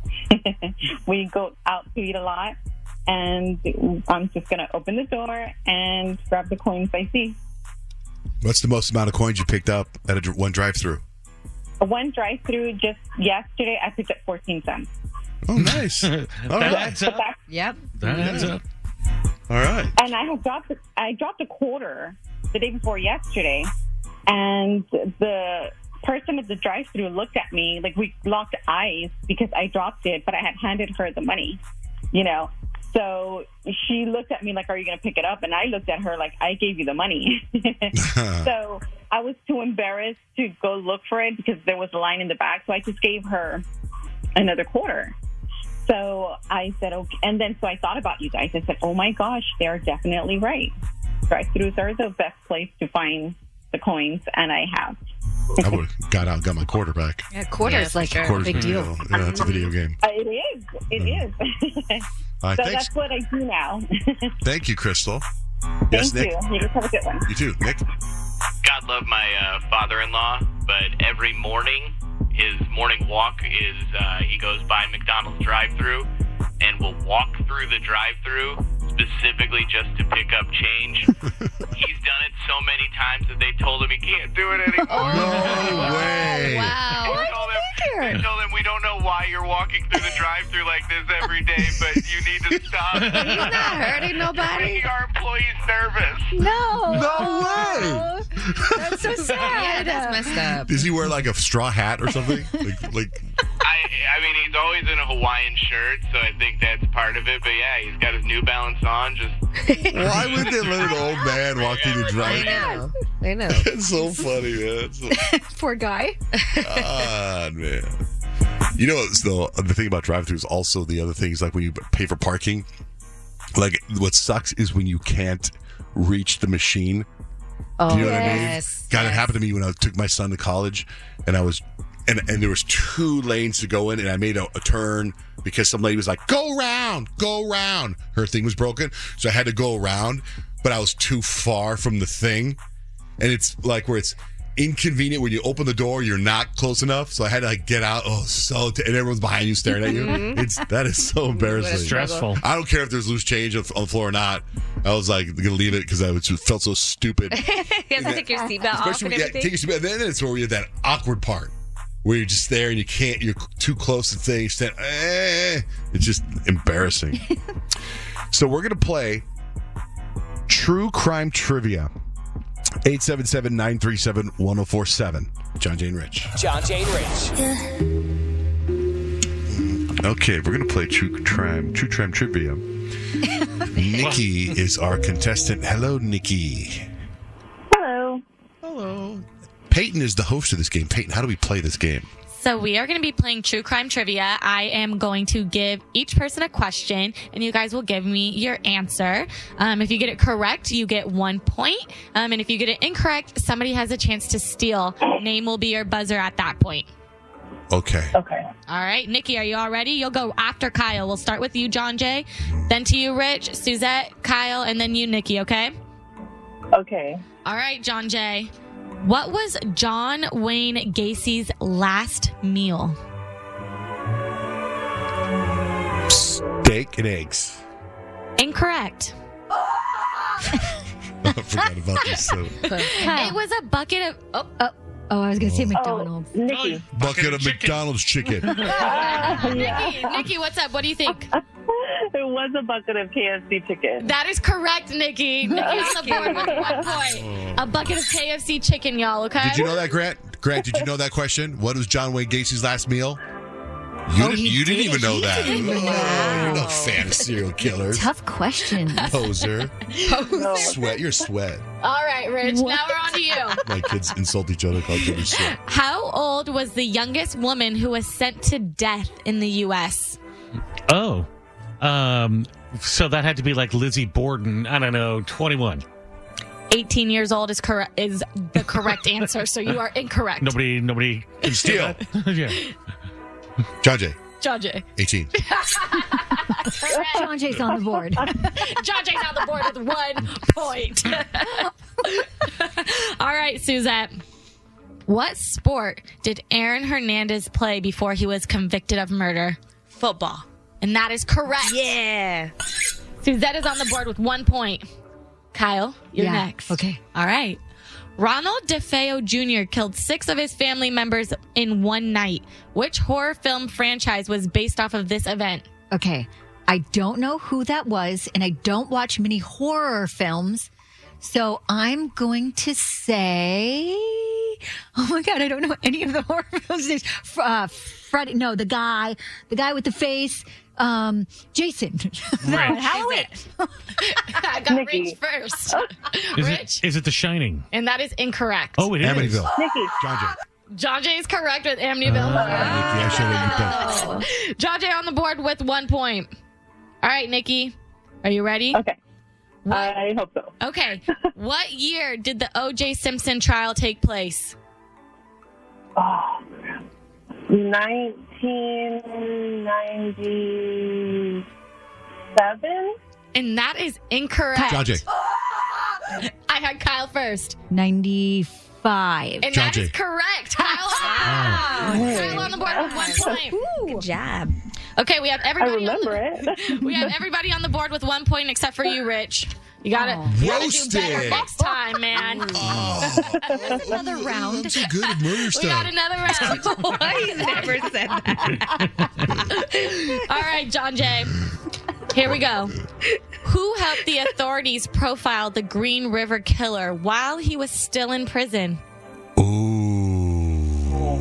We go out to eat a lot, and I'm just going to open the door and grab the coins I see. What's the most amount of coins you picked up at a, dr- one drive-thru? One drive-thru just yesterday, I picked up fourteen cents. Oh, nice. All That right. adds up. Yep. That adds up. All right. And I had dropped, I dropped a quarter the day before yesterday, and the person at the drive-thru looked at me like we locked eyes because I dropped it, but I had handed her the money, you know. So she looked at me like, "Are you going to pick it up?" And I looked at her like, "I gave you the money." So I was too embarrassed to go look for it because there was a line in the back. So I just gave her another quarter. So I said, okay. And then so I thought about you guys. I said, oh my gosh, they're definitely right. Drive-thrus are the best place to find the coins, and I have. I would have got out and got my quarter back. Yeah, quarter is like a Quarter's big deal. Yeah, it's a video game. Uh, it is. It is. All right, so thanks. that's what I do now. Thank you, Crystal. Thank Yes, Nick? you. You just have a good one. You too, Nick. God love my uh, father-in-law, but every morning, his morning walk is uh, he goes by McDonald's drive-thru and will walk through the drive-thru specifically just to pick up change. He's done it so many times that they told him he can't do it anymore. No way. Wow. They told, him, they told him, we don't know why you're walking through the drive-thru like this every day, but you need to stop. He's not hurting nobody. You're making our employees nervous. No. No way. That's so sad. Yeah, that's messed up. Does he wear like a straw hat or something? like, like I, I mean, he's always in a Hawaiian shirt, so I think that's part of it. But yeah, he's got his New Balance on. Just why would they let an old man walk through the drive? I know. I know. It's so funny, man. It's so... Poor guy. God, man. You know, the the thing about drive-thrus also the other thing is like when you pay for parking. Like what sucks is when you can't reach the machine. Oh, Do you know yes. what I mean? God, it happened to me when I took my son to college, and I was, and and there was two lanes to go in, and I made a, a turn because some lady was like, "Go round, go round." Her thing was broken, so I had to go around, but I was too far from the thing, and it's like where it's inconvenient when you open the door, you're not close enough, so I had to like get out. Oh, so t- and everyone's behind you staring at you. Mm-hmm. It's that is so embarrassing, stressful. I don't care if there's loose change on the floor or not. I was like gonna leave it because I was, felt so stupid. You have to take your seatbelt off Especially and when you everything. take your seatbelt. Then it's where we have that awkward part where you're just there and you can't. You're too close to things. Eh, it's just embarrassing. So we're gonna play True Crime Trivia. eight seven seven, nine three seven, one oh four seven. John, Jay, and Rich. John, Jay, and Rich. Okay, we're going to play True Crime True Crime Trivia. Nikki is our contestant. Hello, Nikki. Hello. Hello. Peyton is the host of this game. Peyton, how do we play this game? So we are going to be playing True Crime Trivia. I am going to give each person a question, and you guys will give me your answer. Um, if you get it correct, you get one point. Um, and if you get it incorrect, somebody has a chance to steal. Name will be your buzzer at that point. Okay. Okay. All right. Nikki, are you all ready? You'll go after Kyle. We'll start with you, John Jay. Then to you, Rich, Suzette, Kyle, and then you, Nikki, okay? Okay. All right, John Jay. What was John Wayne Gacy's last meal? Steak and eggs. Incorrect. I forgot about this. So. It was a bucket of... Oh, oh, oh I was going to say McDonald's. Oh, Nikki. Bucket of McDonald's chicken. Nikki, Nikki, what's up? What do you think? It was a bucket of K F C chicken. That is correct, Nikki. Nikki on the board with one point. A bucket of K F C chicken, y'all, okay? Did you know that, Grant? Grant, did you know that question? What was John Wayne Gacy's last meal? You, Oh, didn't, he you didn't did. even know He that. didn't even know. Oh, you're not a fan of serial killers. Tough question. Poser. Sweat. You're sweat. All right, Rich. Now we're on to you. My kids insult each other, call each other sweat. How old was the youngest woman who was sent to death in the U S? Oh. Um, so that had to be like Lizzie Borden. I don't know, twenty-one. eighteen years old is correct is the correct answer. So you are incorrect. Nobody, nobody can steal. Yeah. John Jay, John Jay. eighteen. John Jay's on the board. John Jay's on the board with one point. All right, Suzette. What sport did Aaron Hernandez play before he was convicted of murder? Football. And that is correct. Yeah. Suzette is on the board with one point. Kyle, you're Yeah, next. okay. All right. Ronald DeFeo Junior killed six of his family members in one night. Which horror film franchise was based off of this event? Okay. I don't know who that was, and I don't watch many horror films. So I'm going to say, oh my God, I don't know any of the horror films. There's uh, Freddy, no, the guy, the guy with the face, um, Jason. No, Rich. Halloween. I got Rich first. Is Rich. it, is it The Shining? And that is incorrect. Oh, it is. Amityville. Nikki. John Jay. John Jay is correct with Amityville. Uh, Nikki, I should have let you pick. John Jay on the board with one point. All right, Nikki. Are you ready? Okay. I hope so. Okay. What year did the O J Simpson trial take place? Oh, nineteen ninety-seven? And that is incorrect. John Jay. I had Kyle first. ninety-five. And John that is Jay. correct. Kyle, Kyle on the board with one point. Good job. Okay, we have I everybody. remember on the, it. We have everybody on the board with one point except for you, Rich. You gotta, you gotta do Roasted. better next time, man. That's another round. I'm so good at murder We got stuff. another round. He never said that. All right, John Jay. Here we go. Who helped the authorities profile the Green River Killer while he was still in prison? Ooh.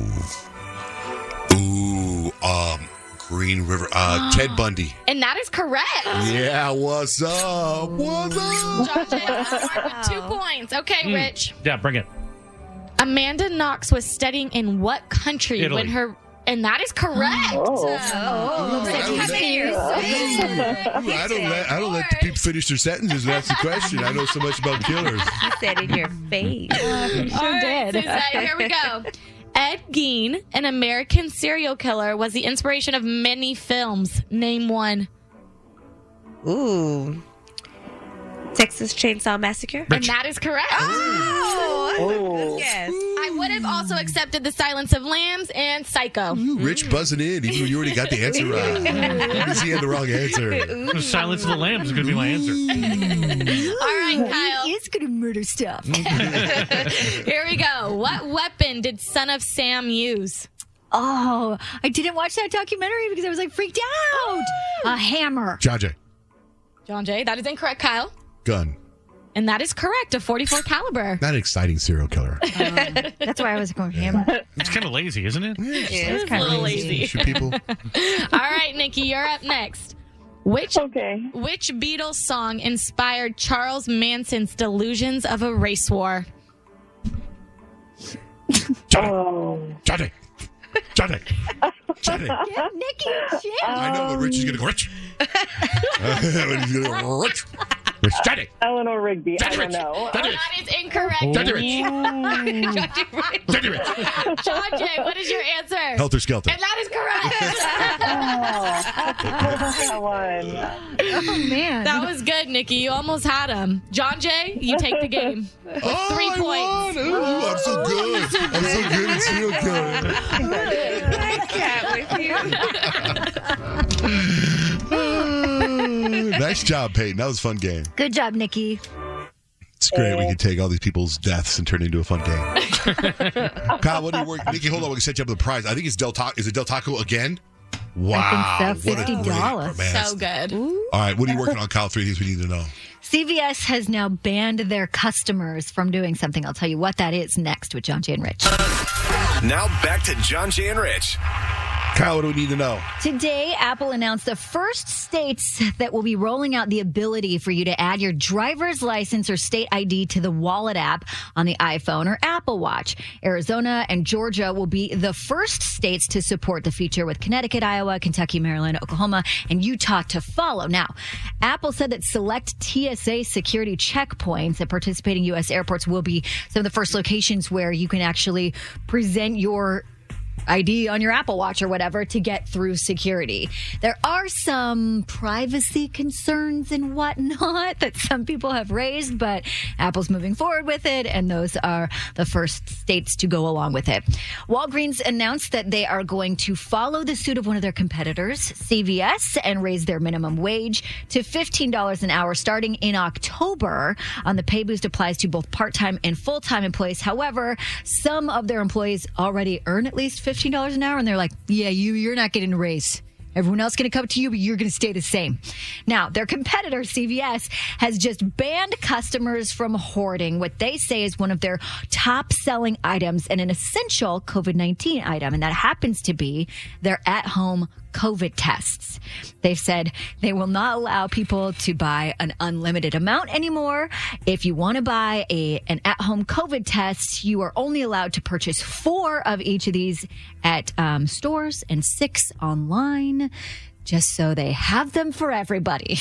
Ooh. Um, Green River. Uh, Ted Bundy. And that is correct. Yeah, what's up? What's up? John Jay on the board with two points. Okay, Mm. Rich. Yeah, bring it. Amanda Knox was studying in what country Italy. when her... And that is correct. Oh. Oh, Ooh, I don't come let- here. Ooh, I don't let I don't let the people finish their sentences. That's the question. I know so much about killers. He said in your face. All right, Suzette, here we go. Ed Gein, an American serial killer, was the inspiration of many films. Name one. Ooh. Texas Chainsaw Massacre. And that is correct. Oh. Yes. I would have also accepted The Silence of Lambs and Psycho. Ooh, Rich buzzing in, even though you already got the answer right. Because he had the wrong answer. The Silence of the Lambs is going to be my answer. All right, Kyle. He is good at murder stuff. Here we go. What weapon did Son of Sam use? Oh, I didn't watch that documentary because I was like freaked out. A hammer. John Jay. John Jay, that is incorrect, Kyle. Gun. And that is correct, a forty-four caliber. Not an exciting serial killer. Um, that's why I was going hammer. It's kind of lazy, isn't it? Yeah, It's kind of lazy. shoot people. All right, Nikki, you're up next. Which Okay. which Beatles song inspired Charles Manson's delusions of a race war? Johnny. Oh. Johnny. Johnny. Johnny. Yeah, Nikki, shit. I know, but Rich is going to go rich. When he's going to go rich. Rich. Johnny. Eleanor Rigby. I don't know. Johnny Oh, Rich. that is incorrect. Johnny Rich. Johnny Rich. John Jay, what is your answer? Helter Skelter. And that is correct. That one. Oh, man. That was good, Nikki. You almost had him. John Jay, you take the game. With Oh, three I points. won. Ooh, I'm so good. I'm so good at serial killing. I can't with you. Nice job, Peyton. That was a fun game. Good job, Nikki. It's great. We can take all these people's deaths and turn it into a fun game. Kyle, what do you work? Nikki, hold on. We can set you up with a prize. I think it's Del Taco. Is it Del Taco again? Wow. I think so. What a fifty dollars. great romance. So good. All right, what are you working on, Kyle? Three things we need to know. C V S has now banned their customers from doing something. I'll tell you what that is next with John Jay and Rich. Now back to John Jay and Rich. Kyle, what do we need to know? Today, Apple announced the first states that will be rolling out the ability for you to add your driver's license or state I D to the Wallet app on the iPhone or Apple Watch. Arizona and Georgia will be the first states to support the feature, with Connecticut, Iowa, Kentucky, Maryland, Oklahoma, and Utah to follow. Now, Apple said that select T S A security checkpoints at participating U S airports will be some of the first locations where you can actually present your I D on your Apple Watch or whatever to get through security. There are some privacy concerns and whatnot that some people have raised, but Apple's moving forward with it, and those are the first states to go along with it. Walgreens announced that they are going to follow the suit of one of their competitors, C V S, and raise their minimum wage to fifteen dollars an hour starting in October. On the pay boost applies to both part-time and full-time employees. However, some of their employees already earn at least fifteen dollars an hour, and they're like, yeah, you, you're not getting a raise. Everyone else is going to come to you, but you're going to stay the same. Now, their competitor, C V S, has just banned customers from hoarding what they say is one of their top-selling items and an essential COVID nineteen item, and that happens to be their at-home COVID tests. They've said they will not allow people to buy an unlimited amount anymore. If you want to buy a an at-home COVID test, you are only allowed to purchase four of each of these at um, stores and six online, just so they have them for everybody.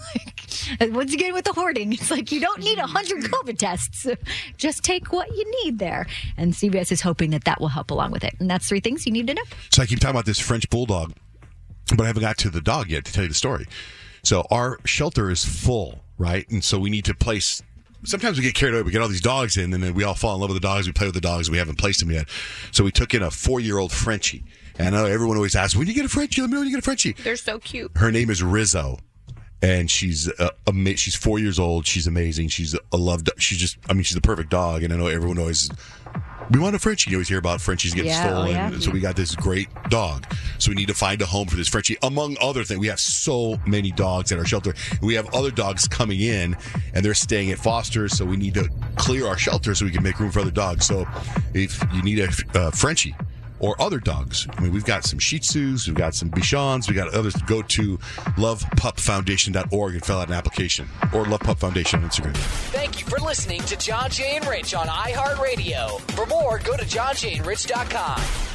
Like, once again, with the hoarding, it's like you don't need one hundred COVID tests. Just take what you need there. And C V S is hoping that that will help along with it. And that's three things you need to know. So I keep talking about this French bulldog, but I haven't got to the dog yet to tell you the story. So our shelter is full, right? And so we need to place... Sometimes we get carried away. We get all these dogs in, and then we all fall in love with the dogs. We play with the dogs. We haven't placed them yet. So we took in a four-year-old Frenchie. And I know everyone always asks, when do you get a Frenchie? Let me know when you get a Frenchie. They're so cute. Her name is Rizzo. And she's uh, ama- she's four years old. She's amazing. She's a loved... She's just... I mean, she's the perfect dog. And I know everyone always... We want a Frenchie. You always hear about Frenchies getting Yeah, stolen. oh, yeah. And so we got this great dog. So we need to find a home for this Frenchie. Among other things, we have so many dogs at our shelter. We have other dogs coming in, and they're staying at Foster's. So we need to clear our shelter so we can make room for other dogs. So if you need a uh, Frenchie or other dogs, I mean, we've got some Shih Tzus, we've got some Bichons, we've got others. Go to love pup foundation dot org and fill out an application, or Love Pup Foundation on Instagram. Thank you for listening to John Jay and Rich on iHeartRadio. For more, go to john jay and rich dot com.